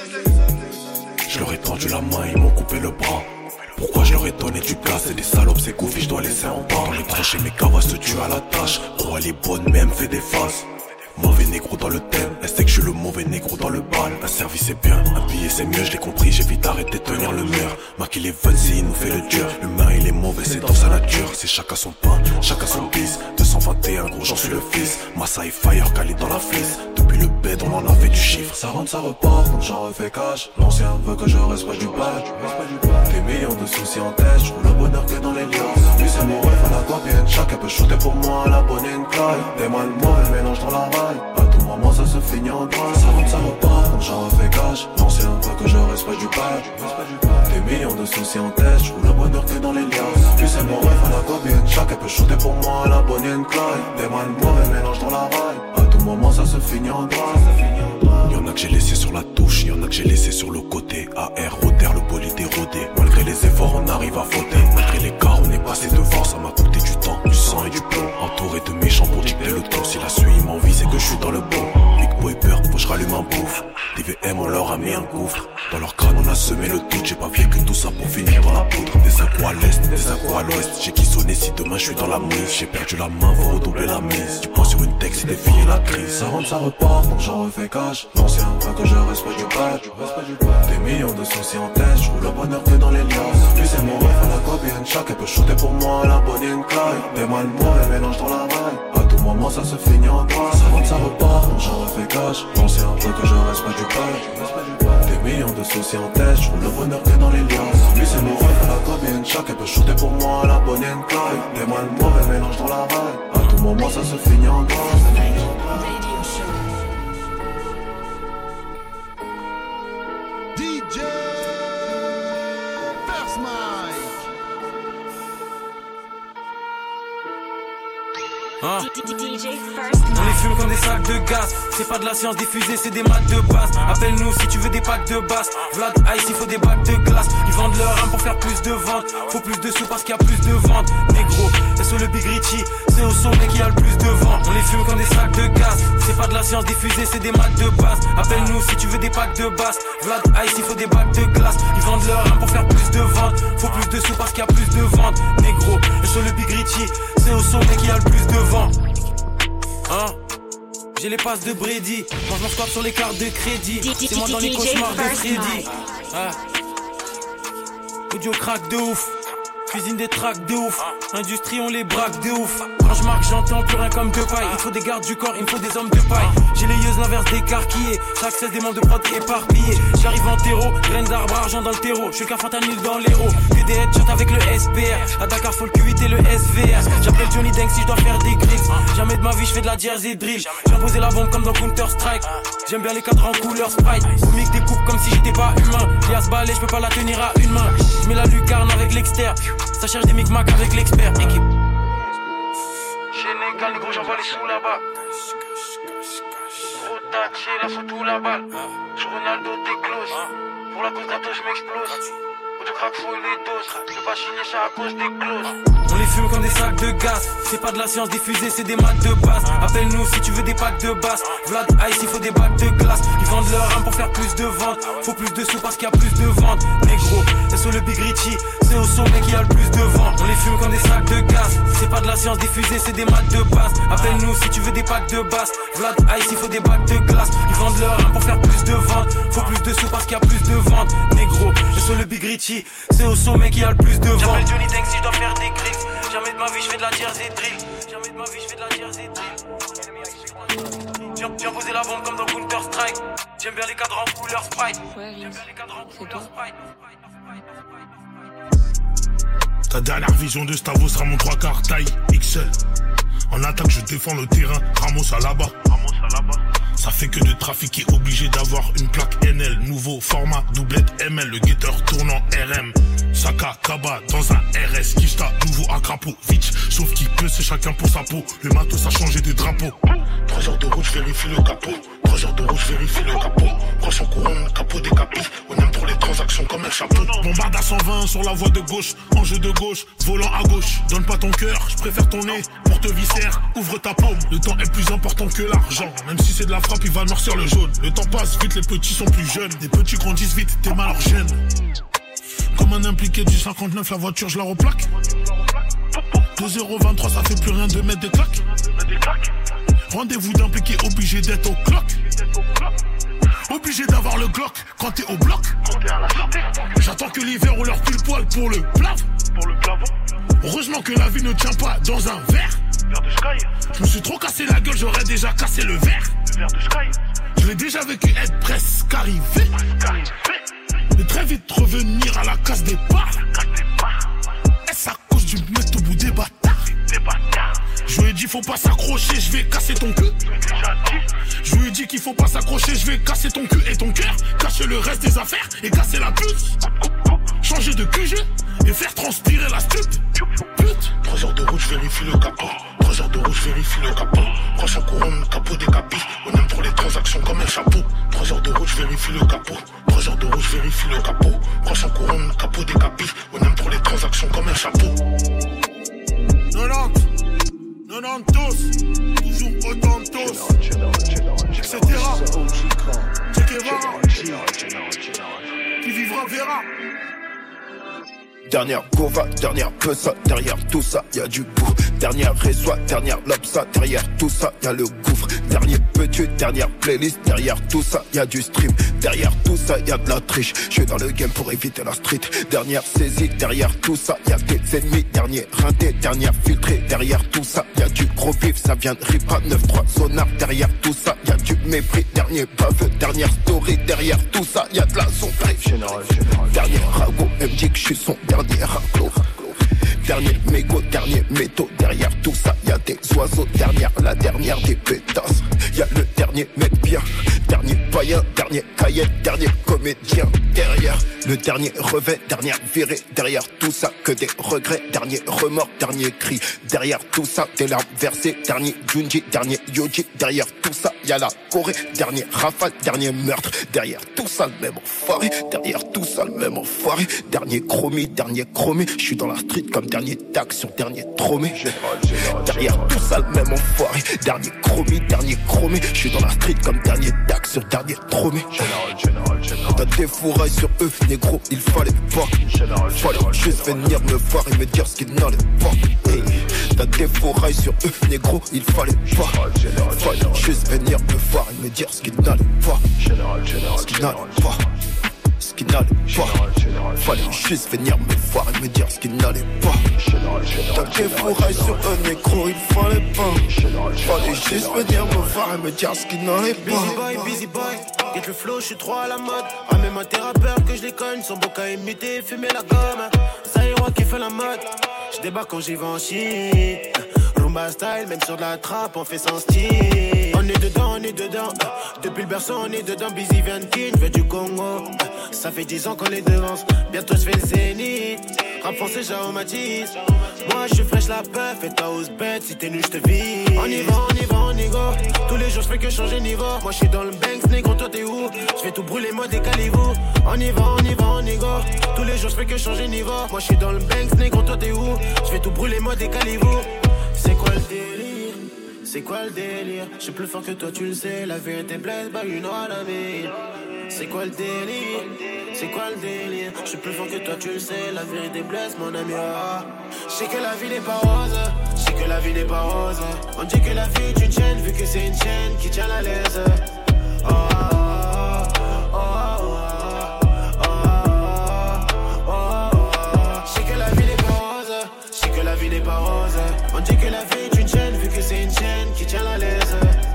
Je leur ai tendu la main, ils m'ont coupé le bras. Pourquoi je leur ai donné du gaz? C'est des salopes, c'est goofy, je dois laisser en bas. Dans les tranchées, mes cavas se tuent à la tâche. Oh, elle est bonne, mais elle me fait des faces. Mauvais négro dans le thème, elle sait que je suis le mauvais négro dans le bal. Un service c'est bien, un billet c'est mieux, je l'ai compris, j'ai vite arrêté de tenir le mur. Maquille les fun, il nous fait le dur. L'humain il est mauvais, c'est dans sa nature. C'est chacun son pain, chacun son bis. 221 gros, j'en suis le fils. Massa et Fire calé dans la flisse. Depuis le bed, on en a fait du chiffre. Ça rentre, ça repart, donc j'en refais cash. L'ancien veut que je reste pas du plat. Des millions de soucis en tête, je roule le bonheur que dans les liens. Lui c'est mon ref à la guapienne, chacun peut shooter pour moi à la bonne caille. Des mal mauvais mélange dans la raille. À tout moment ça se finit en drague. Ça rentre, ça repart, donc j'en refais cash. L'ancien veut que je reste pas du plat. Des millions de soucis en tête, je roule le bonheur que dans les liens. Lui c'est mon ref à la guapienne, chacun peut shooter pour moi à la bonne caille. Des mal mauvais mélange dans la raille. À tout moment ça se finit en drague. Y'en a que j'ai laissé sur la touche, y'en a que j'ai laissé sur le côté. AR, Roder, le bolide érodé. Malgré les efforts, on arrive à voter. Malgré l'écart, on est passé devant. Ça m'a coûté du temps, du sang et du J'ai qui sonné si demain je suis dans la mise. J'ai perdu la main, faut redoubler la mise. Du poids sur une texte, c'est défier la crise. Ça rentre, ça repart, donc j'en refais cash. L'ancien veut que je respecte du bad. Des millions de soucis en tête, je roule le bonheur que dans les liasses. Lui c'est mon ref à la copine, chaque peut shooter pour moi, la bonne and Clyde. Des mal mauvais mélange dans la maille. À tout moment ça se finit en toi. Ça rentre, ça repart, donc j'en refais cash. L'ancien veut que je respecte du bad. Des millions de soucis en tête, je roule le bonheur que dans les liasses. Lui c'est mon ref à la copine, chaque peut shooter pour moi, la bonne and Clyde. Des mal mauvais mélange dans la maille. À tout moment ça se finit en toi. DJ First Mike. Hein? On les fume comme des sacs de gaz. C'est pas de la science diffusée, c'est des maths de base. Appelle-nous si tu veux des packs de basse. Vlad Ice, il faut des bacs de glace. Ils vendent leur âme pour faire plus de ventes. Faut plus de sous parce qu'il y a plus de ventes. Négro, et sur le Big Richie, c'est au sommet qu'il y a le plus de vent. On les fume comme des sacs de gaz. C'est pas de la science diffusée, c'est des maths de base. Appelle-nous si tu veux des packs de basse. Vlad Ice, il faut des bacs de glace. Ils vendent leur âme pour faire plus de ventes. Faut plus de sous parce qu'il y a plus de ventes. Négro, et sur le Big Richie, c'est au sommet qu'il y a le plus de vent. Hein? J'ai les passes de Brady. Moi je m'en squatte sur les cartes de crédit. C'est moi dans les cauchemars de Freddy. Audio crack de ouf. Cuisine des tracks de ouf. Industrie on les braque de ouf. Quand je marque j'entends plus rien comme de paille. Il faut des gardes du corps, il me faut des hommes de paille. J'ai les yeux l'inverse d'écarquillés. Chaque 16 des membres de prod éparpillés. J'arrive en terreau, graines d'arbre, argent dans le terreau. Je suis le cafantanil dans l'héros. Que des headshots avec le SPR. À Dakar faut le Q8 et le SVR. J'appelle Johnny Deng si je dois faire des grilles. Jamais de ma vie je fais de la jersey drill. J'ai imposé la bombe comme dans Counter Strike. J'aime bien les cadres en couleur Sprite. Comique des coupes comme si j'étais pas humain. Lias balai, je peux pas la tenir à une main. Je mets la lucarne avec l'externe. Ça cherche des micmacs avec l'expert. Équipe. Sénégal, les gros, j'envoie les sous là-bas. Gros taché, là, sous tout la balle. Sur Ronaldo, t'es close. Pour la cause gâteau, je m'explose. Audio crack, faut les doses. Je peux pas chiner ça à cause des clauses. On les fume comme des sacs de gaz. C'est pas de la science diffusée, c'est des maths de base. Appelle-nous si tu veux des packs de basse. Vlad Ice, il faut des bacs de glace. Ils vendent leur âme pour faire plus de ventes. Faut plus de sous parce qu'il y a plus de ventes. Négro, et sur le Big Richie, c'est au sommet qu'il y a le plus de vent. On les fume comme des sacs de gaz. C'est pas de la science diffusée, c'est des maths de base. Appelle-nous si tu veux des packs de basse. Vlad Ice, il faut des bacs de glace. Ils vendent leur âme pour faire plus de ventes. Faut plus de sous parce qu'il y a plus de ventes. Négro, et sur le Big Richie, c'est au sommet qu'il y a le plus de vent. J'appelle Johnny Deng si je dois faire des grilles. Jamais de ma vie je fais de la jersey drill. Jamais de ma vie je fais de la jersey drill. J'ai posé la bombe comme dans Counter Strike. J'aime bien les cadres en couleur Sprite. J'aime bien les cadres en couleur Sprite. Ta dernière vision de Stavo sera mon 3/4 taille XL. En attaque je défends le terrain, Ramos à la barre. Ça fait que de trafiquer, obligé d'avoir une plaque NL. Nouveau format, doublette ML, le guetteur tournant RM. Saka, Kaba, dans un RS. Kishta, nouveau Akrapovic. Sauf qu'il peut, c'est chacun pour sa peau. Le matos a changé de drapeau. 3 heures de route, je vérifie le capot. 3 heures de route, je vérifie le capot. Proche en couronne, capot décapé. On aime pour les transactions comme un chapeau. Bombarde à 120 sur la voie de gauche. Enjeu de gauche, volant à gauche. Donne pas ton cœur, je préfère ton nez. Porte viscère, ouvre ta paume. Le temps est plus important que l'argent. Même si c'est de la frappe, il va noircir le jaune. Le temps passe vite, les petits sont plus jeunes. Les petits grandissent vite, tes mains leur gênent. Comme un impliqué du 59, la voiture je la replaque. 2,23€, ça fait plus rien de mettre des claques. Rendez-vous d'impliqué, obligé d'être au clock. Obligé d'avoir le Glock quand t'es au bloc. J'attends que l'hiver ou leur pile poil pour le plave. Heureusement que la vie ne tient pas dans un verre. Je me suis trop cassé la gueule, j'aurais déjà cassé le verre. Je l'ai déjà vécu, être presque arrivé. Mais très vite revenir à la case départ. Est-ce à cause du mec au bout des bâtards? Je lui ai dit faut pas s'accrocher, je vais casser ton cul. Je lui ai dit qu'il faut pas s'accrocher, je vais casser ton cul et ton cœur. Cacher le reste des affaires et casser la puce. Changer de QG et faire transpirer la stup. 3 heures de route, je vérifie le capot. 3 heures de route, je vérifie le capot. Proche en couronne, capot décapé. On aime pour les transactions comme un chapeau. 3 heures de route, je vérifie le capot. 3 heures de route, je vérifie le capot. Proche en couronne, capot décapé. On aime pour les transactions comme un chapeau. 90, toujours autant de tos, etc. Che Guevara, qui vivra verra. Dernière Gova, dernière Pessa, derrière tout ça y'a du goût. Dernière Reçoit, dernière Lopsa, derrière tout ça y'a le gouffre. Dernier petit, dernière playlist, derrière tout ça y'a du stream. Derrière tout ça y'a de la triche, je suis dans le game pour éviter la street. Dernière saisie, derrière tout ça y'a des ennemis. Dernier rinté, dernière filtré, derrière tout ça y'a du gros vif. Ça vient de Ripa, 9-3 sonar, derrière tout ça y'a du mépris. Dernier baveux, dernière story, derrière tout ça y'a de la sombrée. Dernier ragot, elle me dit que je suis son dernier raclo. Dernier mégot, dernier métaux, derrière tout ça y'a des oiseaux. La dernière des pétasses, y'a le dernier mec bien. Dernier païen, dernier cahier, dernier comédien. Derrière le dernier revêt, dernière virée. Derrière tout ça que des regrets, dernier remords, dernier cri. Derrière tout ça des larmes versées, dernier Junji, dernier Yoji. Derrière tout ça y'a la Corée, dernier rafale, dernier meurtre. Derrière tout ça le même enfoiré, derrière tout ça le même enfoiré. Dernier chromie, je suis dans la street comme dernier tac sur dernier tromé. Derrière tout ça le même enfoiré, dernier chromie, je suis dans la street comme dernier tac sur dernier tromé. T'as des fourrailles sur eux, négro, il fallait pas. Fallait juste venir me voir et me dire ce qu'il n'allait pas. Hey. T'as des fourrailles sur eux, négro, il fallait pas. Fallait juste venir me voir et me dire ce qu'il n'allait pas. Ce qu'il n'allait pas. Ce qui n'allait pas. Fallait juste venir me voir et me dire ce qui n'allait pas. T'as des fourrailles sur eux, négro, il fallait pas. Fallait juste venir me voir et me dire ce qui n'allait pas. Busy boy, get le flow, je suis trop à la mode. Ah, même un thérapeute que je les cogne, son beau qu'à imiter, fumer la gomme. Ça y est, qui fait la mode. Je débarque quand j'y vais en Chine. Rumba style, même sur de la trappe, on fait sans style. On est dedans. Depuis le berceau, on est dedans. Busy Vankin, je veux du Congo. Ça fait 10 ans qu'on les devance. Bientôt je fais le zénith. Rap français, j'aromatise. Moi, je suis fraîche la peuf et ta hausse bête. Si t'es nu, je te vis. On y va, go. Tous les jours, je fais que changer niveau. Moi, je suis dans le Banks, négro, toi t'es où? Je vais tout brûler, moi, décalez-vous. On y va, go. Tous les jours, je fais que changer niveau. Moi, je suis dans le Banks, négro, toi t'es où? Je vais tout brûler, moi, décalez-vous. C'est quoi le délire? C'est quoi le délire? Je suis plus fort que toi, tu le sais. La vérité blesse, bah une heure à la vie. C'est quoi le délire? C'est quoi le délire? Je suis plus fort que toi, tu le sais. La vérité blesse, mon ami. Je sais que la vie n'est pas rose. Je sais que la vie n'est pas rose. On dit que la vie est une chaîne, vu que c'est une chaîne qui tient la laisse. Je sais que la vie n'est pas rose. Je sais que la vie n'est pas rose. On dit que la vie est une chaîne, vu que c'est une chaîne qui tient la laisse.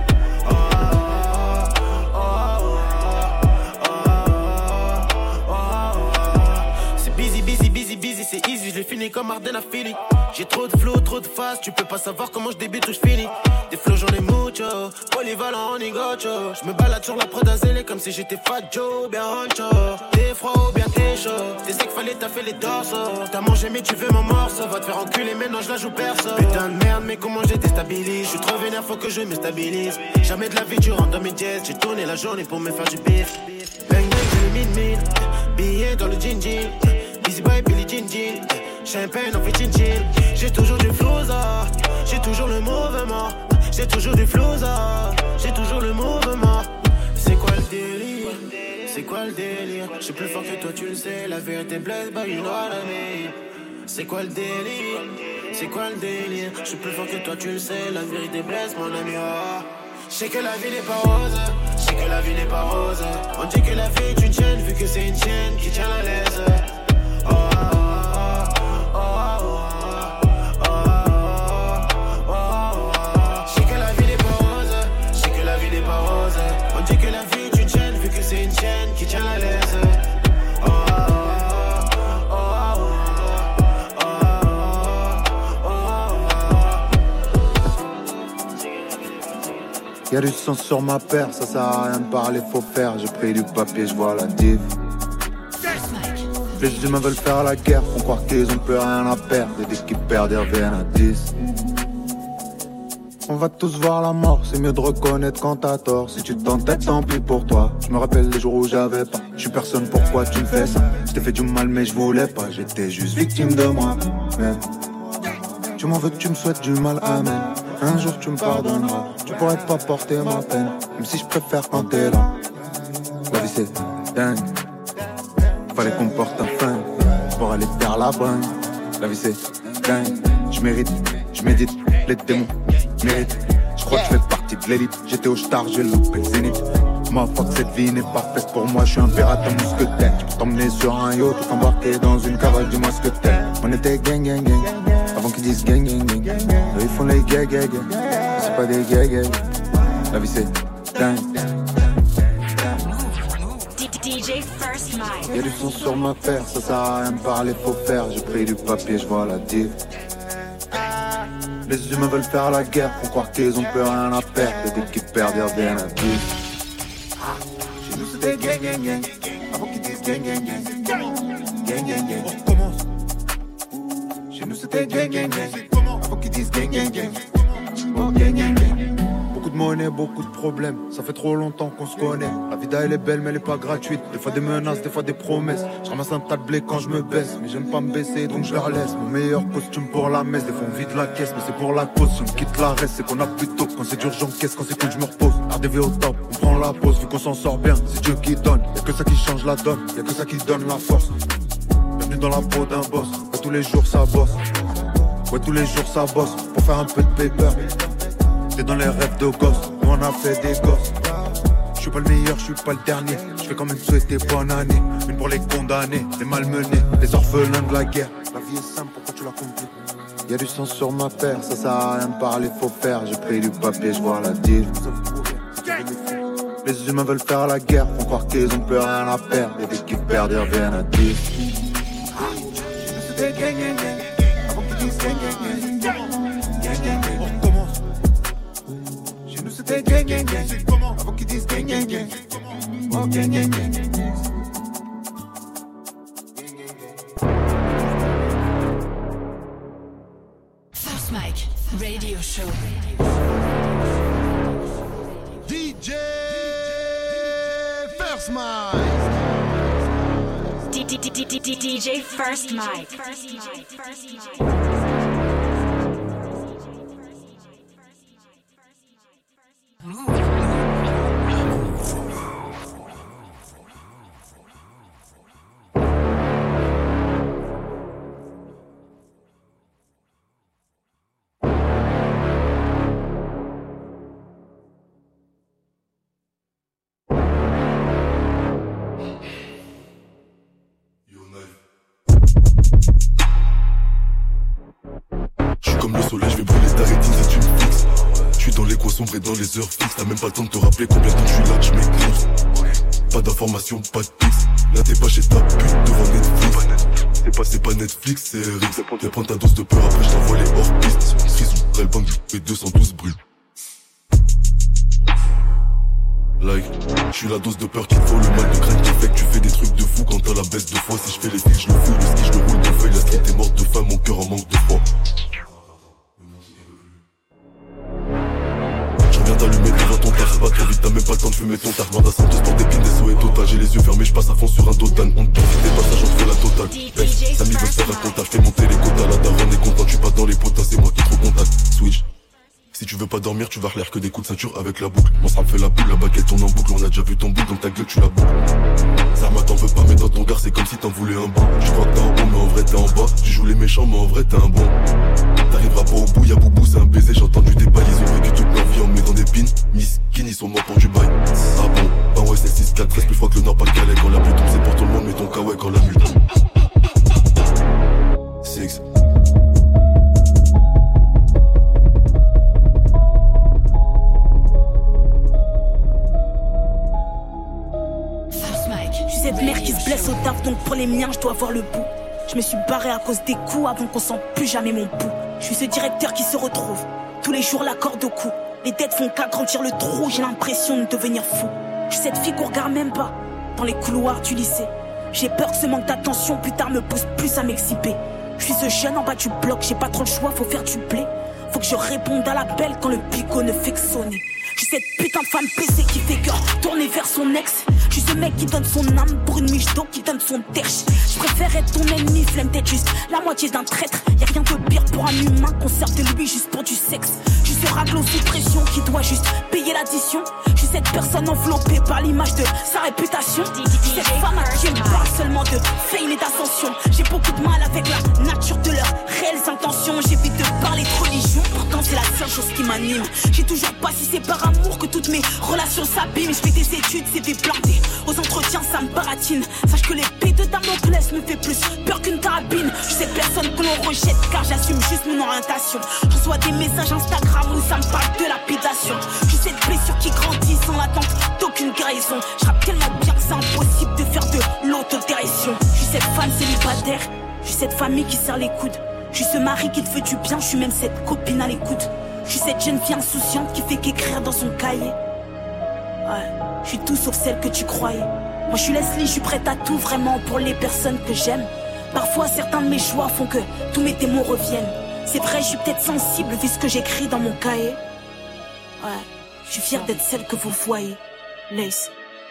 C'est easy, je l'ai fini comme Arden à Philly. J'ai trop de flow, trop de face, tu peux pas savoir comment je débute ou je finis. Des flows j'en ai mucho, polyvalent, nigocho. Je me balade sur la prod à zélé comme si j'étais Fat Joe, bien honcho. T'es froid ou bien t'es chaud, t'es sec, fallait taffer les dorsaux. T'as mangé mais tu veux mon morceau, va te faire enculer maintenant je la joue perso. Putain de merde mais comment je déstabilise, je suis trop vénère faut que je me stabilise. Jamais de la vie tu rentres dans mes jets, j'ai tourné la journée pour me faire du bif. Bang bang j'ai le mine, billet dans le jean. Busy boy, Billy Jean Jean. Champagne, on fait chin chin. J'ai toujours du flouza. J'ai toujours le mouvement. J'ai toujours du flouza. J'ai toujours le mouvement. C'est quoi le délire? C'est quoi le délire? Je suis plus fort que toi, tu le sais. La vérité blesse, bah you know what I mean. C'est quoi le délire? C'est quoi le délire? Je suis plus fort que toi, tu le sais. La vérité blesse, mon ami. Je sais que la vie n'est pas rose. Je sais que la vie n'est pas rose. On dit que la vie est une chaîne, vu que c'est une chaîne qui tient la laisse. Je sais que la vie n'est pas rose. Je sais que la vie n'est pas rose. On dit que la vie est une chaîne, vu que c'est une chaîne qui tient la laisse. Y'a du sang sur ma paire, ça sert à rien de parler, faut faire. J'ai pris du papier, je vois la diff. Les humains veulent faire la guerre, font croire qu'ils ont plus rien à perdre. Et dès qu'ils perdent, ils reviennent à 10. On va tous voir la mort, c'est mieux de reconnaître quand t'as tort. Si tu t'entêtes, tant pis pour toi. Je me rappelle les jours où j'avais pas. Je suis personne, pourquoi tu me fais ça? Je t'ai fait du mal mais je voulais pas. J'étais juste victime de moi-même. Tu m'en veux que tu me souhaites du mal, amen. Un jour tu me pardonneras. Tu pourrais pas porter ma peine, même si je préfère quand t'es là. La vie c'est dingue, fallait qu'on porte un flingue. pour aller faire la bringue. La vie c'est dingue, je mérite, je médite, les démons méritent. Je crois que je fais partie de l'élite, j'étais au star, j'ai loupé le zénith. Ma fuck, cette vie n'est pas faite pour moi, je suis un pirate, un mousquetaire. Je peux t'emmener sur un yacht, tout embarquer dans une cavale du mousquetaire. On était gang, avant qu'ils disent gang. Eux ils font les gang, c'est pas des gang. La vie c'est dingue. DJ First Mike. Y'a du son sur ma paire, ça sert à rien de parler, faut faire. J'ai pris du papier, je vois la div. Les humains veulent faire la guerre, font croire qu'ils ont plus rien à perdre. Dès qu'ils perdent, ils reviennent à vivre. Chez nous c'était gang, avant qu'ils disent gang. On recommence. Chez nous c'était gang, avant qu'ils disent gang. Oh gang. Beaucoup de monnaie, beaucoup de problèmes. Ça fait trop longtemps qu'on se connaît. La vida elle est belle mais elle est pas gratuite. Des fois des menaces, des fois des promesses. Je ramasse un tas de blé quand je me baisse. Mais j'aime pas me baisser donc je leur laisse. Mon meilleur costume pour la messe. Des fois on vide la caisse mais c'est pour la cause. Si on quitte la reste c'est qu'on a plus tôt. Quand c'est dur j'encaisse, quand c'est cool je me repose. RDV au top, on prend la pause. Vu qu'on s'en sort bien, c'est Dieu qui donne. Y'a que ça qui change la donne, y'a que ça qui donne la force. Bienvenue dans la peau d'un boss. Ouais, tous les jours ça bosse. Ouais tous les jours ça bosse. Pour faire un peu de paper. T'es dans les rêves de gosse, nous on a fait des gosses. Je suis pas le meilleur, je suis pas le dernier. Je fais quand même souhaiter bonne année. Une pour les condamnés, les malmenés, les orphelins de la guerre. La vie est simple, pourquoi tu la compliques? Y'a du sang sur ma paire, ça sert à rien de parler, faut faire. J'ai pris du papier, je vois la deal. Les humains veulent faire la guerre, font croire qu'ils ont plus rien à perdre. Et dès qu'ils perdent, ils reviennent à dire. C'était gang, avant qu'ils disent gang. On recommence. Chez nous c'était gang. Avant qu'ils disent gang. Oh gang. First Mike Radio Show. DJ First Mike. DJ First Mike. Comme le soleil, je vais brûler ta rétine, c'est une fixe. Je suis dans les coins sombres et dans les heures fixes. T'as même pas le temps de te rappeler combien de temps je suis là, je m'éclipse. Pas d'informations, pas de pix. Là t'es pas chez ta pute devant Netflix. C'est pas Netflix, c'est Rix. Viens prendre ta dose de peur, après je t'envoie les hors-pistes. Frisou, Relbang, P212 brûle. Like, je suis la dose de peur qu'il faut, le mal de crainte qui fait que tu fais des trucs de fou. Quand t'as la baisse de foi, si je fais les fils, je le fous. Le ski, je le roule de feuille, la street est morte de faim, mon cœur en manque de foi. Viens d'allumer devant ton taf, pas trop vite, t'as même pas le temps de fumer ton taf. Manda Santos pour des pines, des sauts et total. J'ai les yeux fermés, je passe à fond sur un dotan. On te profite des passages, on te fait la totale. Samy veut faire un comptage, fais monter les quotas. La daronne est content, tu passes dans les potas, c'est moi qui te recontacte. Switch. Si tu veux pas dormir, tu vas relaire que des coups de ceinture avec la boucle. Mon sera me fait la boule, la baguette tourne en boucle. On a déjà vu ton bout, donc ta gueule tu la boucles. Zarma t'en veux pas, mais dans ton gars c'est comme si t'en voulais un bon. Je crois que t'es en haut, mais en vrai t'es en bas. Tu joues les méchants, mais en vrai t'es un bon. T'arriveras pas au bout, y'a boubou, c'est un baiser. J'ai entendu des bails, ils ont vécu toute leur vie en me mettant des pines. Miskin, ils sont morts pour du bail. Ah bon, bah ouais c'est 6-4, reste plus froid que le Nord, pas le Calais. Quand la pluie tombe, c'est pour tout le monde, mais ton kawaii quand la nuit tombe. 6. Cette mère qui se blesse au taf, donc pour les miens je dois voir le bout. Je me suis barré à cause des coups avant qu'on sente plus jamais mon pouls. Je suis ce directeur qui se retrouve tous les jours la corde au cou. Les dettes font qu'agrandir le trou, j'ai l'impression de devenir fou. Je suis cette fille qu'on regarde même pas dans les couloirs du lycée. J'ai peur que ce manque d'attention plus tard me pousse plus à m'exhiber. Je suis ce jeune en bas du bloc, j'ai pas trop le choix, faut faire du blé. Faut que je réponde à l'appel quand le picot ne fait que sonner. Je suis cette putain de femme PC qui fait cœur tourner vers son ex. Je suis ce mec qui donne son âme pour une miche d'eau qui donne son terche. Je préfère être ton ennemi, flemme d'être juste la moitié d'un traître. Y'a rien de pire pour un humain qu'on sert de lui juste pour du sexe. Je suis ce raglo sous pression qui doit juste payer l'addition. Je suis cette personne enveloppée par l'image de sa réputation. Cette femme à qui elle parle seulement de fame et d'ascension. J'ai beaucoup de mal avec la nature de leurs réelles intentions. J'évite de parler de religion, pourtant c'est la seule chose qui m'anime. J'ai toujours pas si c'est par amour que toutes mes relations s'abîment. Je fais des études, c'est des blindés. Aux entretiens ça me baratine. Sache que l'épée de Damoclès me fait plus peur qu'une carabine. Je sais personne que l'on rejette car j'assume juste mon orientation. Je reçois des messages Instagram où ça me parle de lapidation. Je suis cette blessure qui grandit sans l'attente d'aucune guérison. Je rappe tellement bien que c'est impossible de faire de l'autodérision. Je suis cette femme célibataire, je suis cette famille qui serre les coudes. Je suis ce mari qui te fait du bien, je suis même cette copine à l'écoute. Je suis cette jeune fille insouciante qui fait qu'écrire dans son cahier. Ouais, je suis tout sauf celle que tu croyais. Moi je suis Leslie, je suis prête à tout vraiment pour les personnes que j'aime. Parfois certains de mes choix font que tous mes démons reviennent. C'est vrai, je suis peut-être sensible vu ce que j'écris dans mon cahier. Ouais, je suis fière d'être celle que vous voyez. Lace.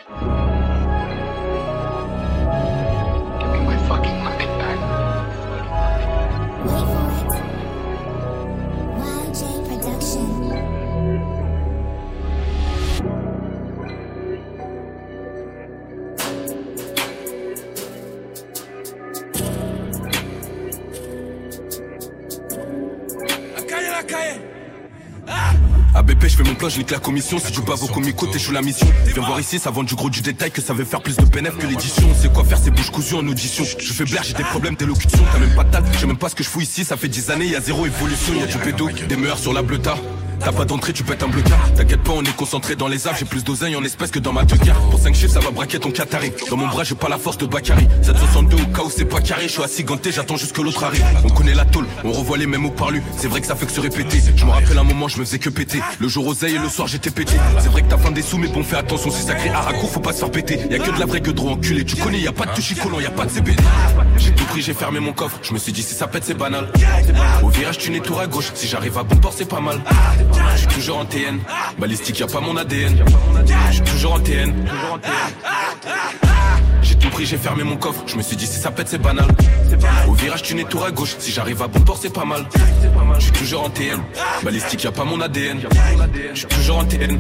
ABP, je fais mon plan, je nique la commission. C'est du bavo comico, t'es chou la mission. Viens voir ici, ça vend du gros du détail, que ça veut faire plus de bénéf que l'édition. On sait quoi faire, ces bouches cousues en audition. Je fais blaire, j'ai des problèmes d'élocution. T'as même pas de talle, j'ai même pas ce que je fous ici. Ça fait 10 années, y'a zéro évolution. Y'a du pédo, des meurs sur la bleuta. T'as pas d'entrée, tu pètes un blocard. T'inquiète pas, on est concentré dans les arbres. J'ai plus d'oseille en espèces que dans ma tequille. Pour 5 chiffres, ça va braquer ton Qatari. Dans mon bras, j'ai pas la force de Bakary. 762 au cas où c'est pas carré. Je suis assis ganté, j'attends juste que l'autre arrive. On connaît la tôle, on revoit les mêmes mots par lui. C'est vrai que ça fait que se répéter. Je me rappelle un moment, je me faisais que péter. Le jour oseille et le soir, j'étais pété. C'est vrai que t'as faim des sous, mais bon, fais attention. Si ça crie à raccourt, faut pas se faire péter. Y'a que de la vraie que trop enculé. Tu connais, y'a pas de tuchicolon, y'a pas de CBD. J'ai tout pris, j'ai fermé mon coffre. Je me suis dit, si ça pète, c'est banal. Au virage, tu n'es tour à gauche. Si j'arrive à bon port, c'est pas mal. Je suis toujours en TN. Balistique, y'a pas mon ADN. Je suis toujours en TN. J'ai tout pris, j'ai fermé mon coffre. Je me suis dit, si ça pète, c'est banal. Au virage, tu n'es tour à gauche. Si j'arrive à bon port, c'est pas mal. Je suis toujours en TN. Balistique, y'a pas mon ADN. Je suis toujours en TN.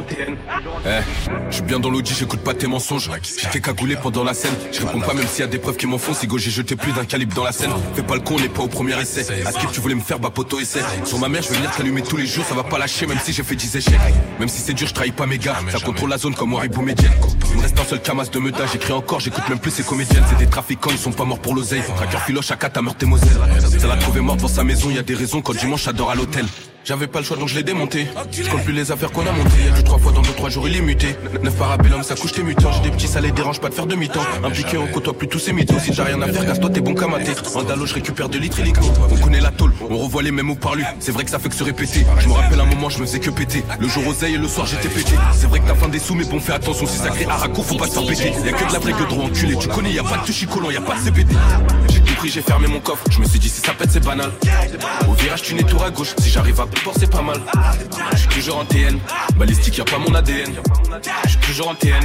Je suis bien dans l'audi, j'écoute pas tes mensonges. J'étais cagoulé pendant la scène. Je réponds pas même s'il y a des preuves qui m'enfoncent. Si go, j'ai jeté plus d'un calibre dans la scène. Fais pas le con, on n'est pas au premier essai. À skip, tu voulais me faire, bah poto essai. Sur ma mère, je vais venir t'allumer tous les jours. Ça va pas lâcher, même si j'ai fait 10 échecs. Même si c'est dur, je trahis pas mes gars. Ça contrôle la zone comme Waribou Médienne. Il me reste un seul camas de meuda. J'écris encore, j'écoute même plus ces comédiennes. C'est des trafiquants, ils sont pas morts pour l'oseille. Traqueur filoche à 4 à Meurthe et Moselle. Ça l'a trouvé morte dans sa maison, y a des raisons. Quand dimanche, j'adore à l'hôtel. J'avais pas le choix donc je l'ai démonté. Je compte plus les affaires qu'on a montées. Y'a du 3 fois dans 2-3 jours il est muté. 9 parabellum ça couche tes mutants. J'ai des petits ça les dérange pas de faire demi-temps. Impliqué on côtoie plus tous ces mythos. Si j'ai rien à faire casse-toi t'es bon qu'à mater. En dalo je récupère de litres illico. On connaît la tôle, on revoit les mêmes mots par lui. C'est vrai que ça fait que se répéter. Je me rappelle un moment je me faisais que péter. Le jour oseille et le soir j'étais pété. C'est vrai que t'as faim des sous mais bon fais attention. Si ça crée à raccourt faut pas se faire péter. Y'a que de la vraie que trop enculé. Tu connais y'a pas de tuchicolon, y'a pas de CBD. J'ai tout pris, j'ai fermé mon coffre. Je me suis dit si ça pète c'est banal. Au virage tu n'es tour à gauche. Si j'arrive à port c'est pas mal. Je suis toujours en TN. Balistique y'a pas mon ADN. Je suis toujours en TN.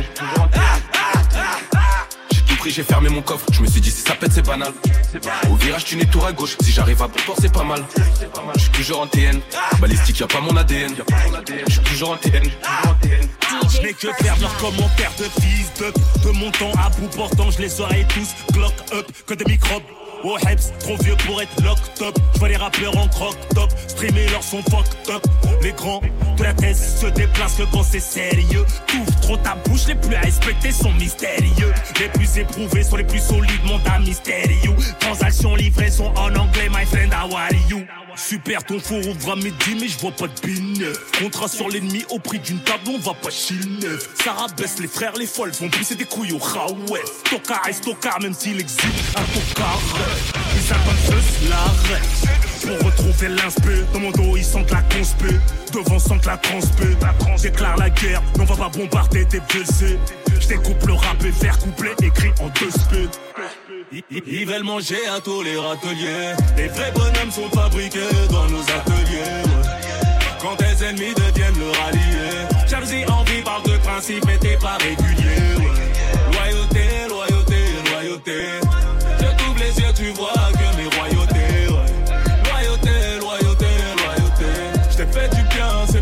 J'ai tout pris, j'ai fermé mon coffre. Je me suis dit si ça pète c'est banal. Au virage tu n'es tour à gauche. Si j'arrive à bon port c'est pas mal. Je suis toujours en TN. Balistique y'a pas mon ADN. Je suis toujours en TN. Je n'ai que faire leurs commentaires de fils de mon temps à bout portant, je les aurai tous Glock up, que des microbes. Oh Heps, trop vieux pour être locked up. Je vois les rappeurs en croc-top, streamer leur son fucked up. Les grands de la thèse se déplacent que quand c'est sérieux. T'ouvres trop ta bouche, les plus à respecter sont mystérieux. Les plus éprouvés sont les plus solides, mon âme mystérieux. Transaction, livraison en anglais, my friend, how are you? Super, ton four ouvre à midi, mais je vois pas de bin. Contrat sur l'ennemi au prix d'une table, on va pas chiner. Ça rabaisse les frères, les folles vont pousser des couilles au Raouet. Tocard est tocard, même s'il existe un tocard. Ils attendent juste l'arrêt pour retrouver l'inspect. Dans mon dos, ils sentent la conspé. Devant, sentent la transpé. Déclare la guerre, mais on va pas bombarder des blessés. Je découpe le rap et faire couplet écrit en 2 spé. Ils veulent manger à tous les râteliers. Les vrais bonhommes sont fabriqués dans nos ateliers. Quand tes ennemis deviennent le rallié. Jalousie, envie, parle de principe, mais t'es pas régulier. Loyauté, loyauté, loyauté. Je t'ouvre les yeux, tu vois que mes royautés. Loyauté, loyauté, loyauté. Je t'ai fait du bien, c'est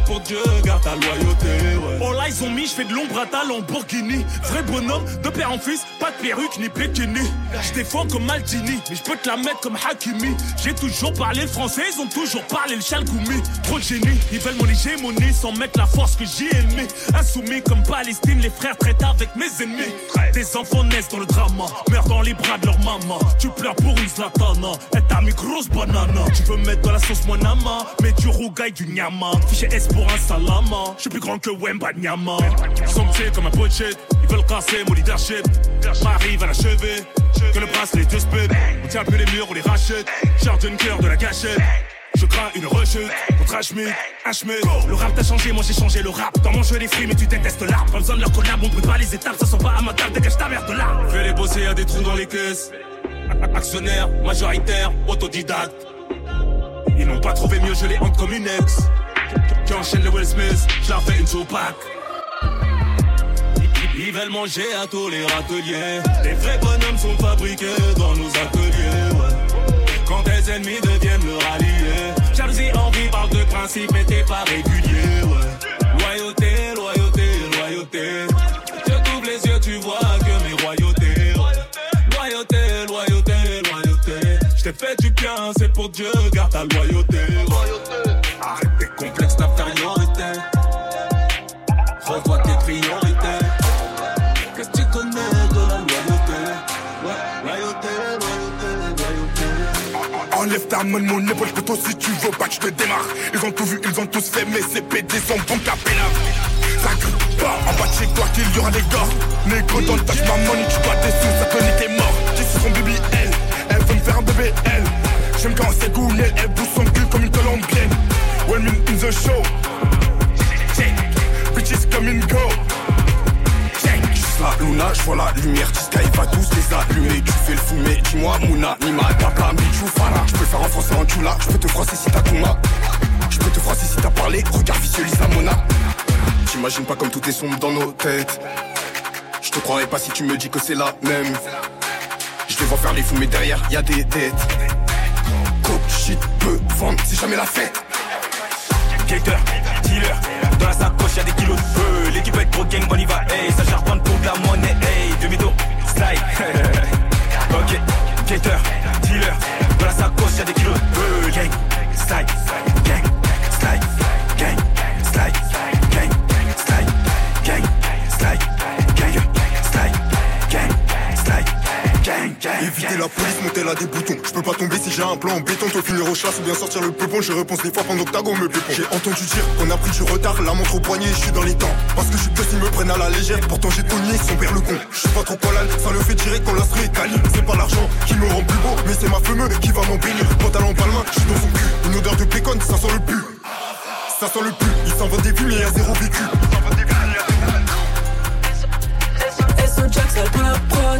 pour Dieu, garde ta loyauté, ouais. Oh là, ils ont mis, je fais de l'ombre à ta Lamborghini. Vrai bonhomme, de père en fils, pas de perruque ni bikini. Je défends comme Maldini, mais je peux te la mettre comme Hakimi. J'ai toujours parlé le français, ils ont toujours parlé le chalgoumi. Trop de génie, ils veulent mon hégémonie sans mettre la force que j'y ai mis. Insoumis comme Palestine, les frères traitent avec mes ennemis. Des enfants naissent dans le drama, meurent dans les bras de leur maman. Tu pleures pour une Zlatana, et t'as mis grosse banana. Tu veux mettre dans la sauce mon ama, mais du rougail du nyama. Fiché S pour un salama, je suis plus grand que Wemba Nyama. Ils sont petits comme un pochette, ils veulent casser mon leadership. M'arrive à l'achever, que le bracelet de spin. On tient plus les murs, on les rachète. Charge d'une cœur de la gâchette. Je crains une rechute contre un schmitt. Le rap t'a changé, moi j'ai changé le rap. Dans mon jeu les fruits mais tu détestes l'art. Pas besoin de leur collab, on brûle pas les étapes. Ça sent pas à ma table, dégage ta merde de là. Fais les bosser, y'a des trous dans les caisses. Actionnaire, majoritaire, autodidacte. Ils n'ont pas trouvé mieux, je les hante comme une ex. Qui enchaîne le Will Smith, je leur fais une Tupac. Ils veulent manger à tous les râteliers. Les vrais bonhommes sont fabriqués dans nos ateliers, ouais. Quand tes ennemis deviennent le rallier. Jalousie, envie, parle de principe, mais t'es pas régulier, ouais. Loyauté, loyauté, loyauté. Je t'ouvre les yeux, tu vois que mes royautés, ouais. Loyauté, loyauté, loyauté. Je t'ai fait du bien, c'est pour Dieu, garde ta loyauté, ouais. Arrête tes complexes d'infériorité. Revois tes priorités. Que tu connais de la loyauté, ouais. Loyauté, loyauté, loyauté. Enlève ta main de mon épaule, plutôt si tu veux pas que je te démarre. Ils ont tout vu, ils ont tous fait, mais ces PD sont bons qu'à pénard. Ça grille pas, en bas de chez toi qu'il y aura des gars. Négro dans le touch, ma money, tu dois tes sous, ça connaît tes morts. J'ai su son baby, elle veut me faire un bébé, elle. J'aime quand c'est goulé, elle bouge son cul comme une colombienne. When in the show, bitches come and go. La Luna, je vois la lumière, Tiska il va tous les allumer. Tu fais le fou mais dis-moi Mouna, Nima, Tapa, Michou, Fara. Je peux le faire en français en Tula, je peux te froisser si t'as Kuma. Je peux te froisser si t'as parlé, regarde vicieux Lisa Mona. T'imagines pas comme tout est sombre dans nos têtes. Je te croirais pas si tu me dis que c'est la même. Je vais voir faire les fous mais derrière y'a des dettes. Coke, shit, peut vendre, c'est jamais la fête. Gator, dealer, dans la sacoche y'a des kilos de feu. L'équipe est trop gang, on y va, hey. Ça charbonne pour de la monnaie, hey. Demi-dos, slide. Ok, Gator, dealer, dans la sacoche y'a des kilos de feu. Gang, slide, gang, slide, gang, slide, gang, slide, gang, slide, gang, slide, gang, slide, gang, gang. Éviter la police, monter là des boutons. Je peux pas tomber si j'ai un plan en béton. Te finir au chasse ou bien sortir le peupon. Je réponds les fois pendant que Tago me pépon. J'ai entendu dire qu'on a pris du retard. La montre au poignet, je suis dans les temps. Parce que je suis que s'ils me prennent à la légère. Pourtant j'ai cogné son père le con. Je suis pas trop collal, ça le fait direct quand l'instru est quali. C'est pas l'argent qui me rend plus beau, mais c'est ma femme qui va m'embellir. Pantalon palma, je suis dans son cul. Une odeur de pécone, ça sent le pu. Ça sent le pu. Il s'envoie des vues mais y'a zéro vécu. SO Jack, ça pour la prod.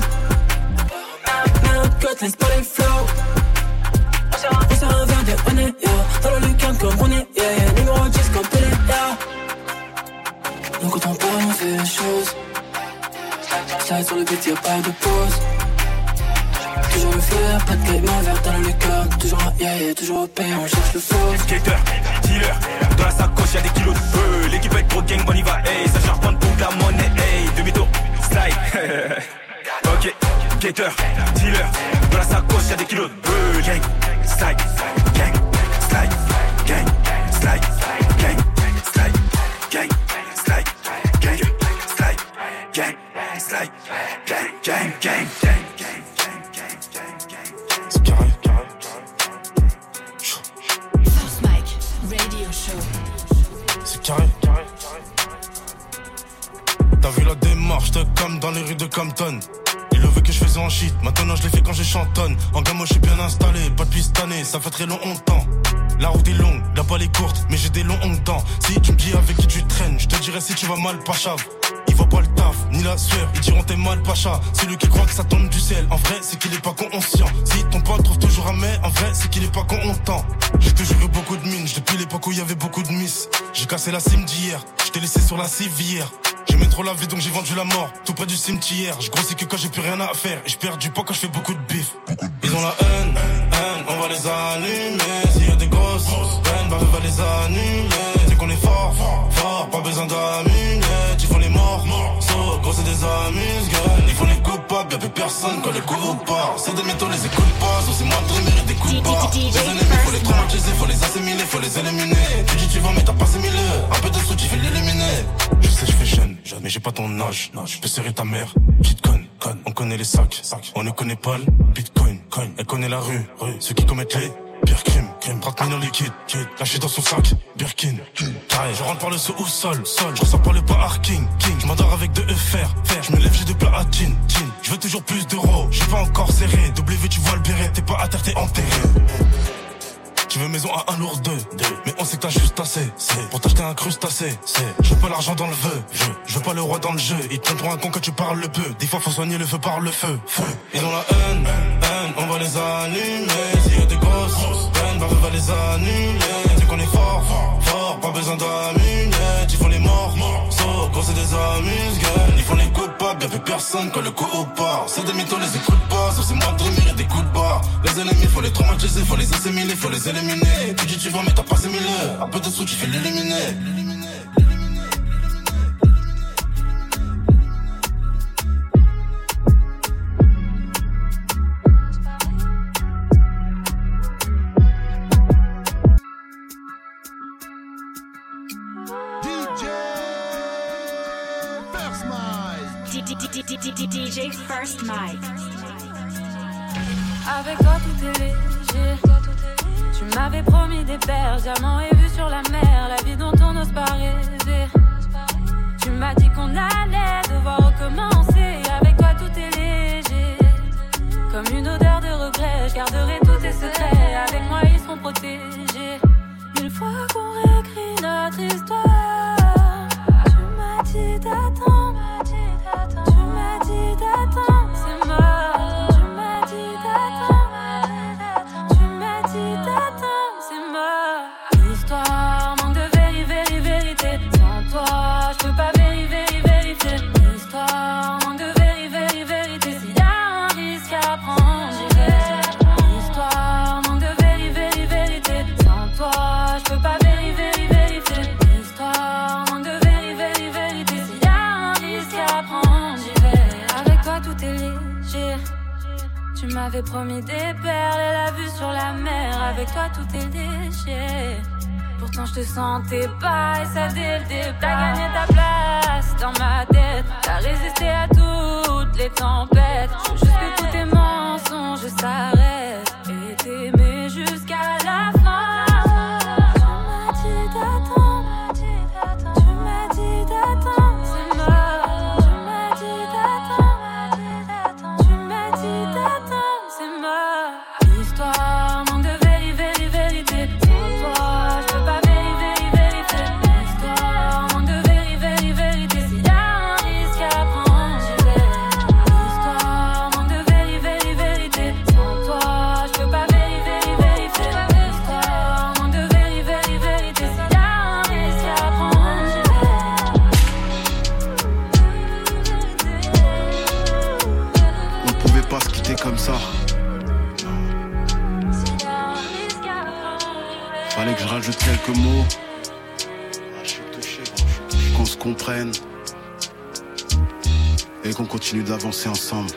Laisse pas les flows. On s'en revient de honnête, yeah. Dans le lucan comme on est, yeah. Numéro 10 comme Pelé, yeah. Nous quand on parle on fait les choses. Slide sur le beat y'a pas de pause. Toujours le flair, pas de game vert dans le lucan. Toujours un yeah, toujours au pain, on cherche le flow. Skater, dealer, dans la sacoche y'a des kilos de feu. L'équipe est trop gang, on y va, hey. Ça charbonne pour de la monnaie, hey. Demi-tour, slide. Ok, Gator, dealer, dans la sacoche y'a des kilos de bœufs. Gang, slide, gang, slide, gang, slide, gang, slide, gang, slide, gang, slide, gang, slide, gang, gang, gang, gang, c'est carré, carré. First Mike, Radio Show. C'est carré, carré, carré. T'as vu la démarche de comme dans les rues de Compton. Il le veut que je faisais en shit, maintenant je l'ai fait quand je chantonne. En gamme je suis bien installé, pas depuis cette année, ça fait très longtemps. La route est longue, la balle est courte, mais j'ai des longs dents. Si tu me dis avec qui tu traînes, je te dirai si tu vas mal, Pacha. Il voit pas le taf, ni la sueur, ils diront t'es mal, Pacha. Celui qui croit que ça tombe du ciel, en vrai c'est qu'il est pas conscient. Si ton pote trouve toujours un mais, en vrai c'est qu'il est pas content. J'ai toujours eu beaucoup de mines, depuis l'époque où il y avait beaucoup de miss. J'ai cassé la cime d'hier, je t'ai laissé sur la civière. J'aimais trop la vie donc j'ai vendu la mort, tout près du cimetière. Je grossis que quand j'ai plus rien à faire, et je perds du poids quand je fais beaucoup de bif. Ils ont la haine, on va les allumer. S'il y a des grosses peines, bah on va les annuler. Dès qu'on est fort, besoin d'amulettes, ils font les morts. So, gros c'est des amuse-gueules. Ils font les coupables, y'a plus personne quand les coups partent. C'est des métaux, les écoute pas. So, c'est moi de mérite des coups de barre. Les ennemis, faut les traumatiser, faut les assimiler, faut les éliminer. Tu dis tu vas mais t'as pas 6000. Un peu de sous, tu fais l'éliminer. Je sais, je fais jeune, mais j'ai pas ton âge. Je peux serrer ta mère, petite conne. On connaît les sacs, on ne connaît pas le bitcoin. Elle connaît la rue, ceux qui commettent les pires crimes. 30 000 en liquide, lâché dans son sac, Birkin. Je rentre par le sous-sol, je ressors par le parking. Je m'endors avec de EFR, je me lève, j'ai de platine. Je veux toujours plus d'euros, j'ai pas encore serré. W, tu vois le béret, t'es pas à terre, t'es enterré. Tu veux maison à 1 lourd 2, mais on sait que t'as juste assez. Pour t'acheter un crustacé, je veux pas l'argent dans le vœu, je veux pas le roi dans le jeu. Ils te prennent pour un con que tu parles le peu. Des fois faut soigner le feu par le feu. Ils ont la haine, on va les allumer. S'il y a des grosses peines, on va les annuler. Dès qu'on est fort, pas besoin d'amulettes. Ils font les morts, so, gros c'est des amuse-gueules. Ils font les coupables, y'a plus personne quand le coup part. C'est des mythos, les écoute pas, sauf c'est moi de dreamer et des coups de barre. Les ennemis, faut les traumatiser, faut les assimiler, faut les éliminer. Tu dis tu vas mais t'as pas 6000. Un peu de sous, tu fais l'éliminer. DJ First Mike. Avec toi tout est léger. Tu m'avais promis des perles, diamants et vues sur la mer, la vie dont on n'ose pas rêver. Tu m'as dit qu'on allait devoir recommencer. Avec toi tout est léger, comme une odeur de regret. Je garderai tous tes secrets, avec moi ils seront protégés. Une fois qu'on réécrit notre histoire, tu m'as dit d'attendre. Tu m'as dit d'attendre, c'est mort. Tu m'as dit d'attendre. Tu m'as dit d'attendre, c'est mort. L'histoire manque de vérité. Sans toi, je peux pas vérifier. L'histoire manque de vérité. S'il y a un risque à prendre, j'y vais. L'histoire manque de vérité. Sans toi, je peux pas vérifier. L'histoire manque de vérité. S'il y a un risque à prendre, j'y vais. Avec toi tout est léger. Tu m'avais promis des perles et la vue sur la mer. Avec toi tout est léger. Pourtant je te sentais pas et ça dès le départ. T'as gagné ta place dans ma tête. T'as résisté à toutes les tempêtes. Je veux juste que tous tes mensonges s'arrêtent et t'aimer jusqu'à la fin. Tu m'as dit d'attendre. Tu m'as dit d'attendre, c'est mort. Tu m'as dit d'attendre. Tu m'as dit d'attendre, c'est mort. L'histoire manque de vérité. Sans toi, je peux pas vérifier. L'histoire manque de vérité. S'il y a un risque à prendre, j'y vais. L'histoire manque de vérité. Sans toi, je peux pas vérifier. L'histoire manque de vérité. S'il y a un risque à prendre, j'y vais. On pouvait pas se quitter comme ça. Fallait que je rajoute quelques mots. Qu'on se comprenne. Et qu'on continue d'avancer ensemble.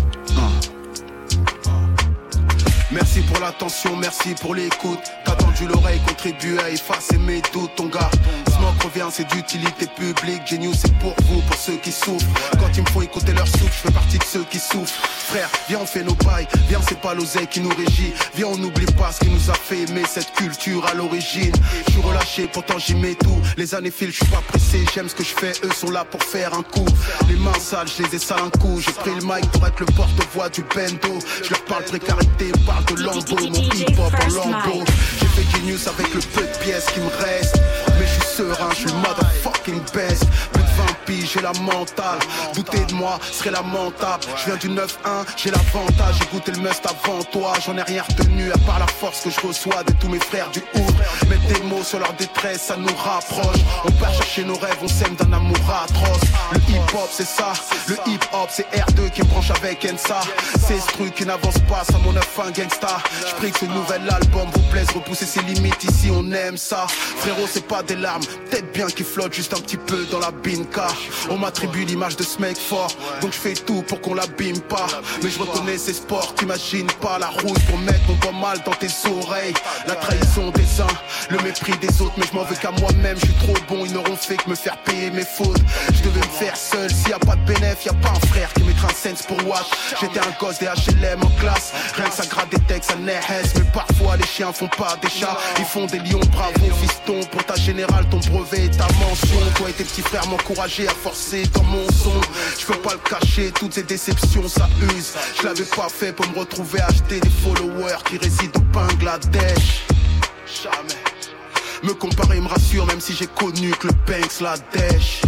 Merci pour l'attention, merci pour l'écoute. T'as tendu l'oreille, contribué à effacer mes doutes. Ton gars, Smoke revient, c'est d'utilité publique. Genius, c'est pour vous, pour ceux qui souffrent. Quand ils me font écouter leur souffle, je fais partie de ceux qui souffrent. Frère, viens on fait nos bails, viens c'est pas l'oseille qui nous régit. Viens on n'oublie pas ce qui nous a fait aimer cette culture à l'origine. Je suis relâché, pourtant j'y mets tout. Les années filent, je suis pas pressé, j'aime ce que je fais. Eux sont là pour faire un coup. Les mains sales, je les ai sales un coup. J'ai pris le mic pour être le porte-voix du bendo. Je leur parle précarité, parle de lambeau, mon hip-hop en lambeau. J'ai fait Genius avec le peu de pièces qui me restent. Mais je suis serein, je suis le motherfucking best. Plus de 20 piges, j'ai la mentale. Douter de moi serait lamentable. Je viens du 9-1, j'ai l'avantage. J'ai goûté le must avant toi. J'en ai rien retenu à part la force que je reçois de tous mes frères du hood. Mettre des mots sur leur détresse, ça nous rapproche. On part chercher nos rêves, on s'aime d'un amour atroce. Le hip-hop c'est ça, le hip-hop c'est R2 qui me branche avec Ensa. C'est ce truc qui n'avance pas, ça mon œuf un gangsta. J'prie que ce nouvel album vous plaise, repousser ses limites, ici on aime ça. Frérot c'est pas des larmes, peut-être bien qu'il flotte juste un petit peu dans la binka. On m'attribue l'image de ce mec fort, donc je fais tout pour qu'on l'abîme pas. Mais je reconnais ces sports, t'imagines pas la route pour mettre mon doigt mal dans tes oreilles. La trahison des uns, le mépris des autres, mais je m'en veux qu'à moi-même, je suis trop bon, ils n'auront fait que me faire payer mes fautes. Je devais me faire seul, s'il y a pas de bénéf, y a pas un frère qui mettra un cents pour watch. J'étais un gosse des HLM en classe, rien que ça gratte des textes à Nehes. Mais parfois les chiens font pas des chats, ils font des lions, bravo fiston. Pour ta générale, ton brevet et ta mention. Toi et tes petits frères m'encourager à forcer dans mon son. Je peux pas le cacher, toutes ces déceptions ça use. Je l'avais pas fait pour me retrouver à acheter des followers qui résident au Bangladesh. Jamais. Me comparer me rassure même si j'ai connu que le Banks la dèche.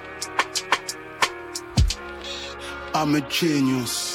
I'm a genius.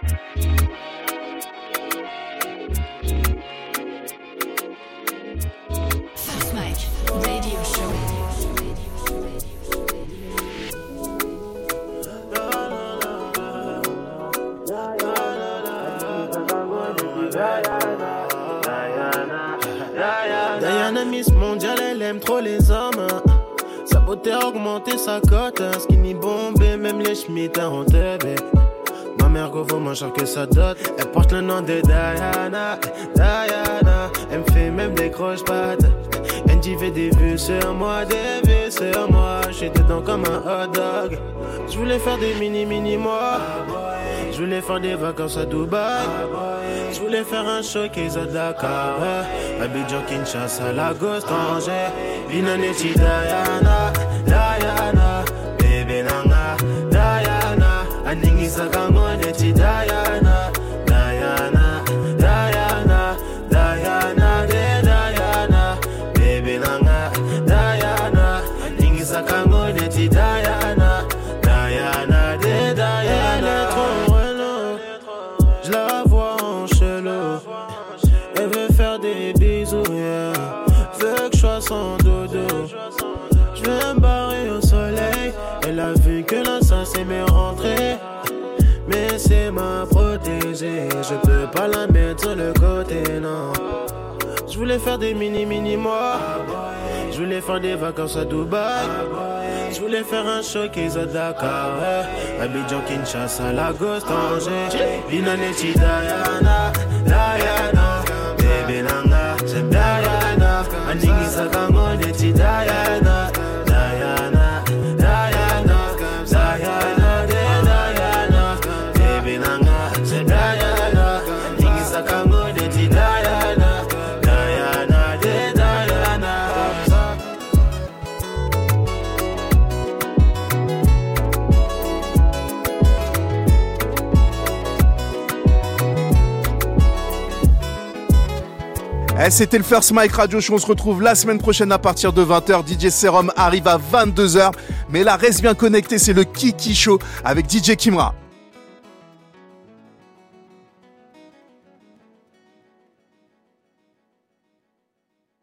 Diana Miss Mondiale, elle aime trop les hommes. Sa beauté a augmenté sa cote. Skinny bombé, même les schmitts ont teubé. Ma mère go vaut moins cher que sa dot. Elle porte le nom de Diana. Diana, elle me fait même des croche-pattes. NJ fait des vues sur moi, des vues sur moi. J'suis dedans comme un hot dog. J'voulais faire des mini-moi. J'voulais faire des vacances à Dubaï. J'voulais faire un showcase à Dakar. Abidjan, Kinshasa, Lagos, Tanger. Vinaneti, Diana, Diana. Baby Nanga, Diana. Aningisa Kangoneti, Diana, Diana, Diana, Diana, Diana. Baby Nanga, Diana. Aningisa Kangoneti, Diana, Diana, Diana. Trop relou, je la vois en chelou. Elle veut faire des bisous, yeah. Veut que je sois son dodo. Je vais me barrer au soleil. Elle a vu que l'assassin m'est rentré. Mais c'est ma protégée. Je peux pas la mettre sur le côté, non. Je voulais faire des mini-moi. Je voulais faire des vacances à Dubaï. Je voulais faire un showcase à Dakar. Abidjan, Kinshasa, Lagos, Tanger. Vinaneti, Diana, Diana. Baby Nanga, Diana. Aningisa Kangoneti, Diana, Diana, Diana, Diana, Diana. Baby Nanga, Diana. Aningisa Kangoneti, Diana, Diana, Diana. C'était le First Mike Radio Show. On se retrouve la semaine prochaine à partir de 20h. DJ Serum arrive à 22h. Mais là, reste bien connecté. C'est le Kiki Show avec DJ Kimra.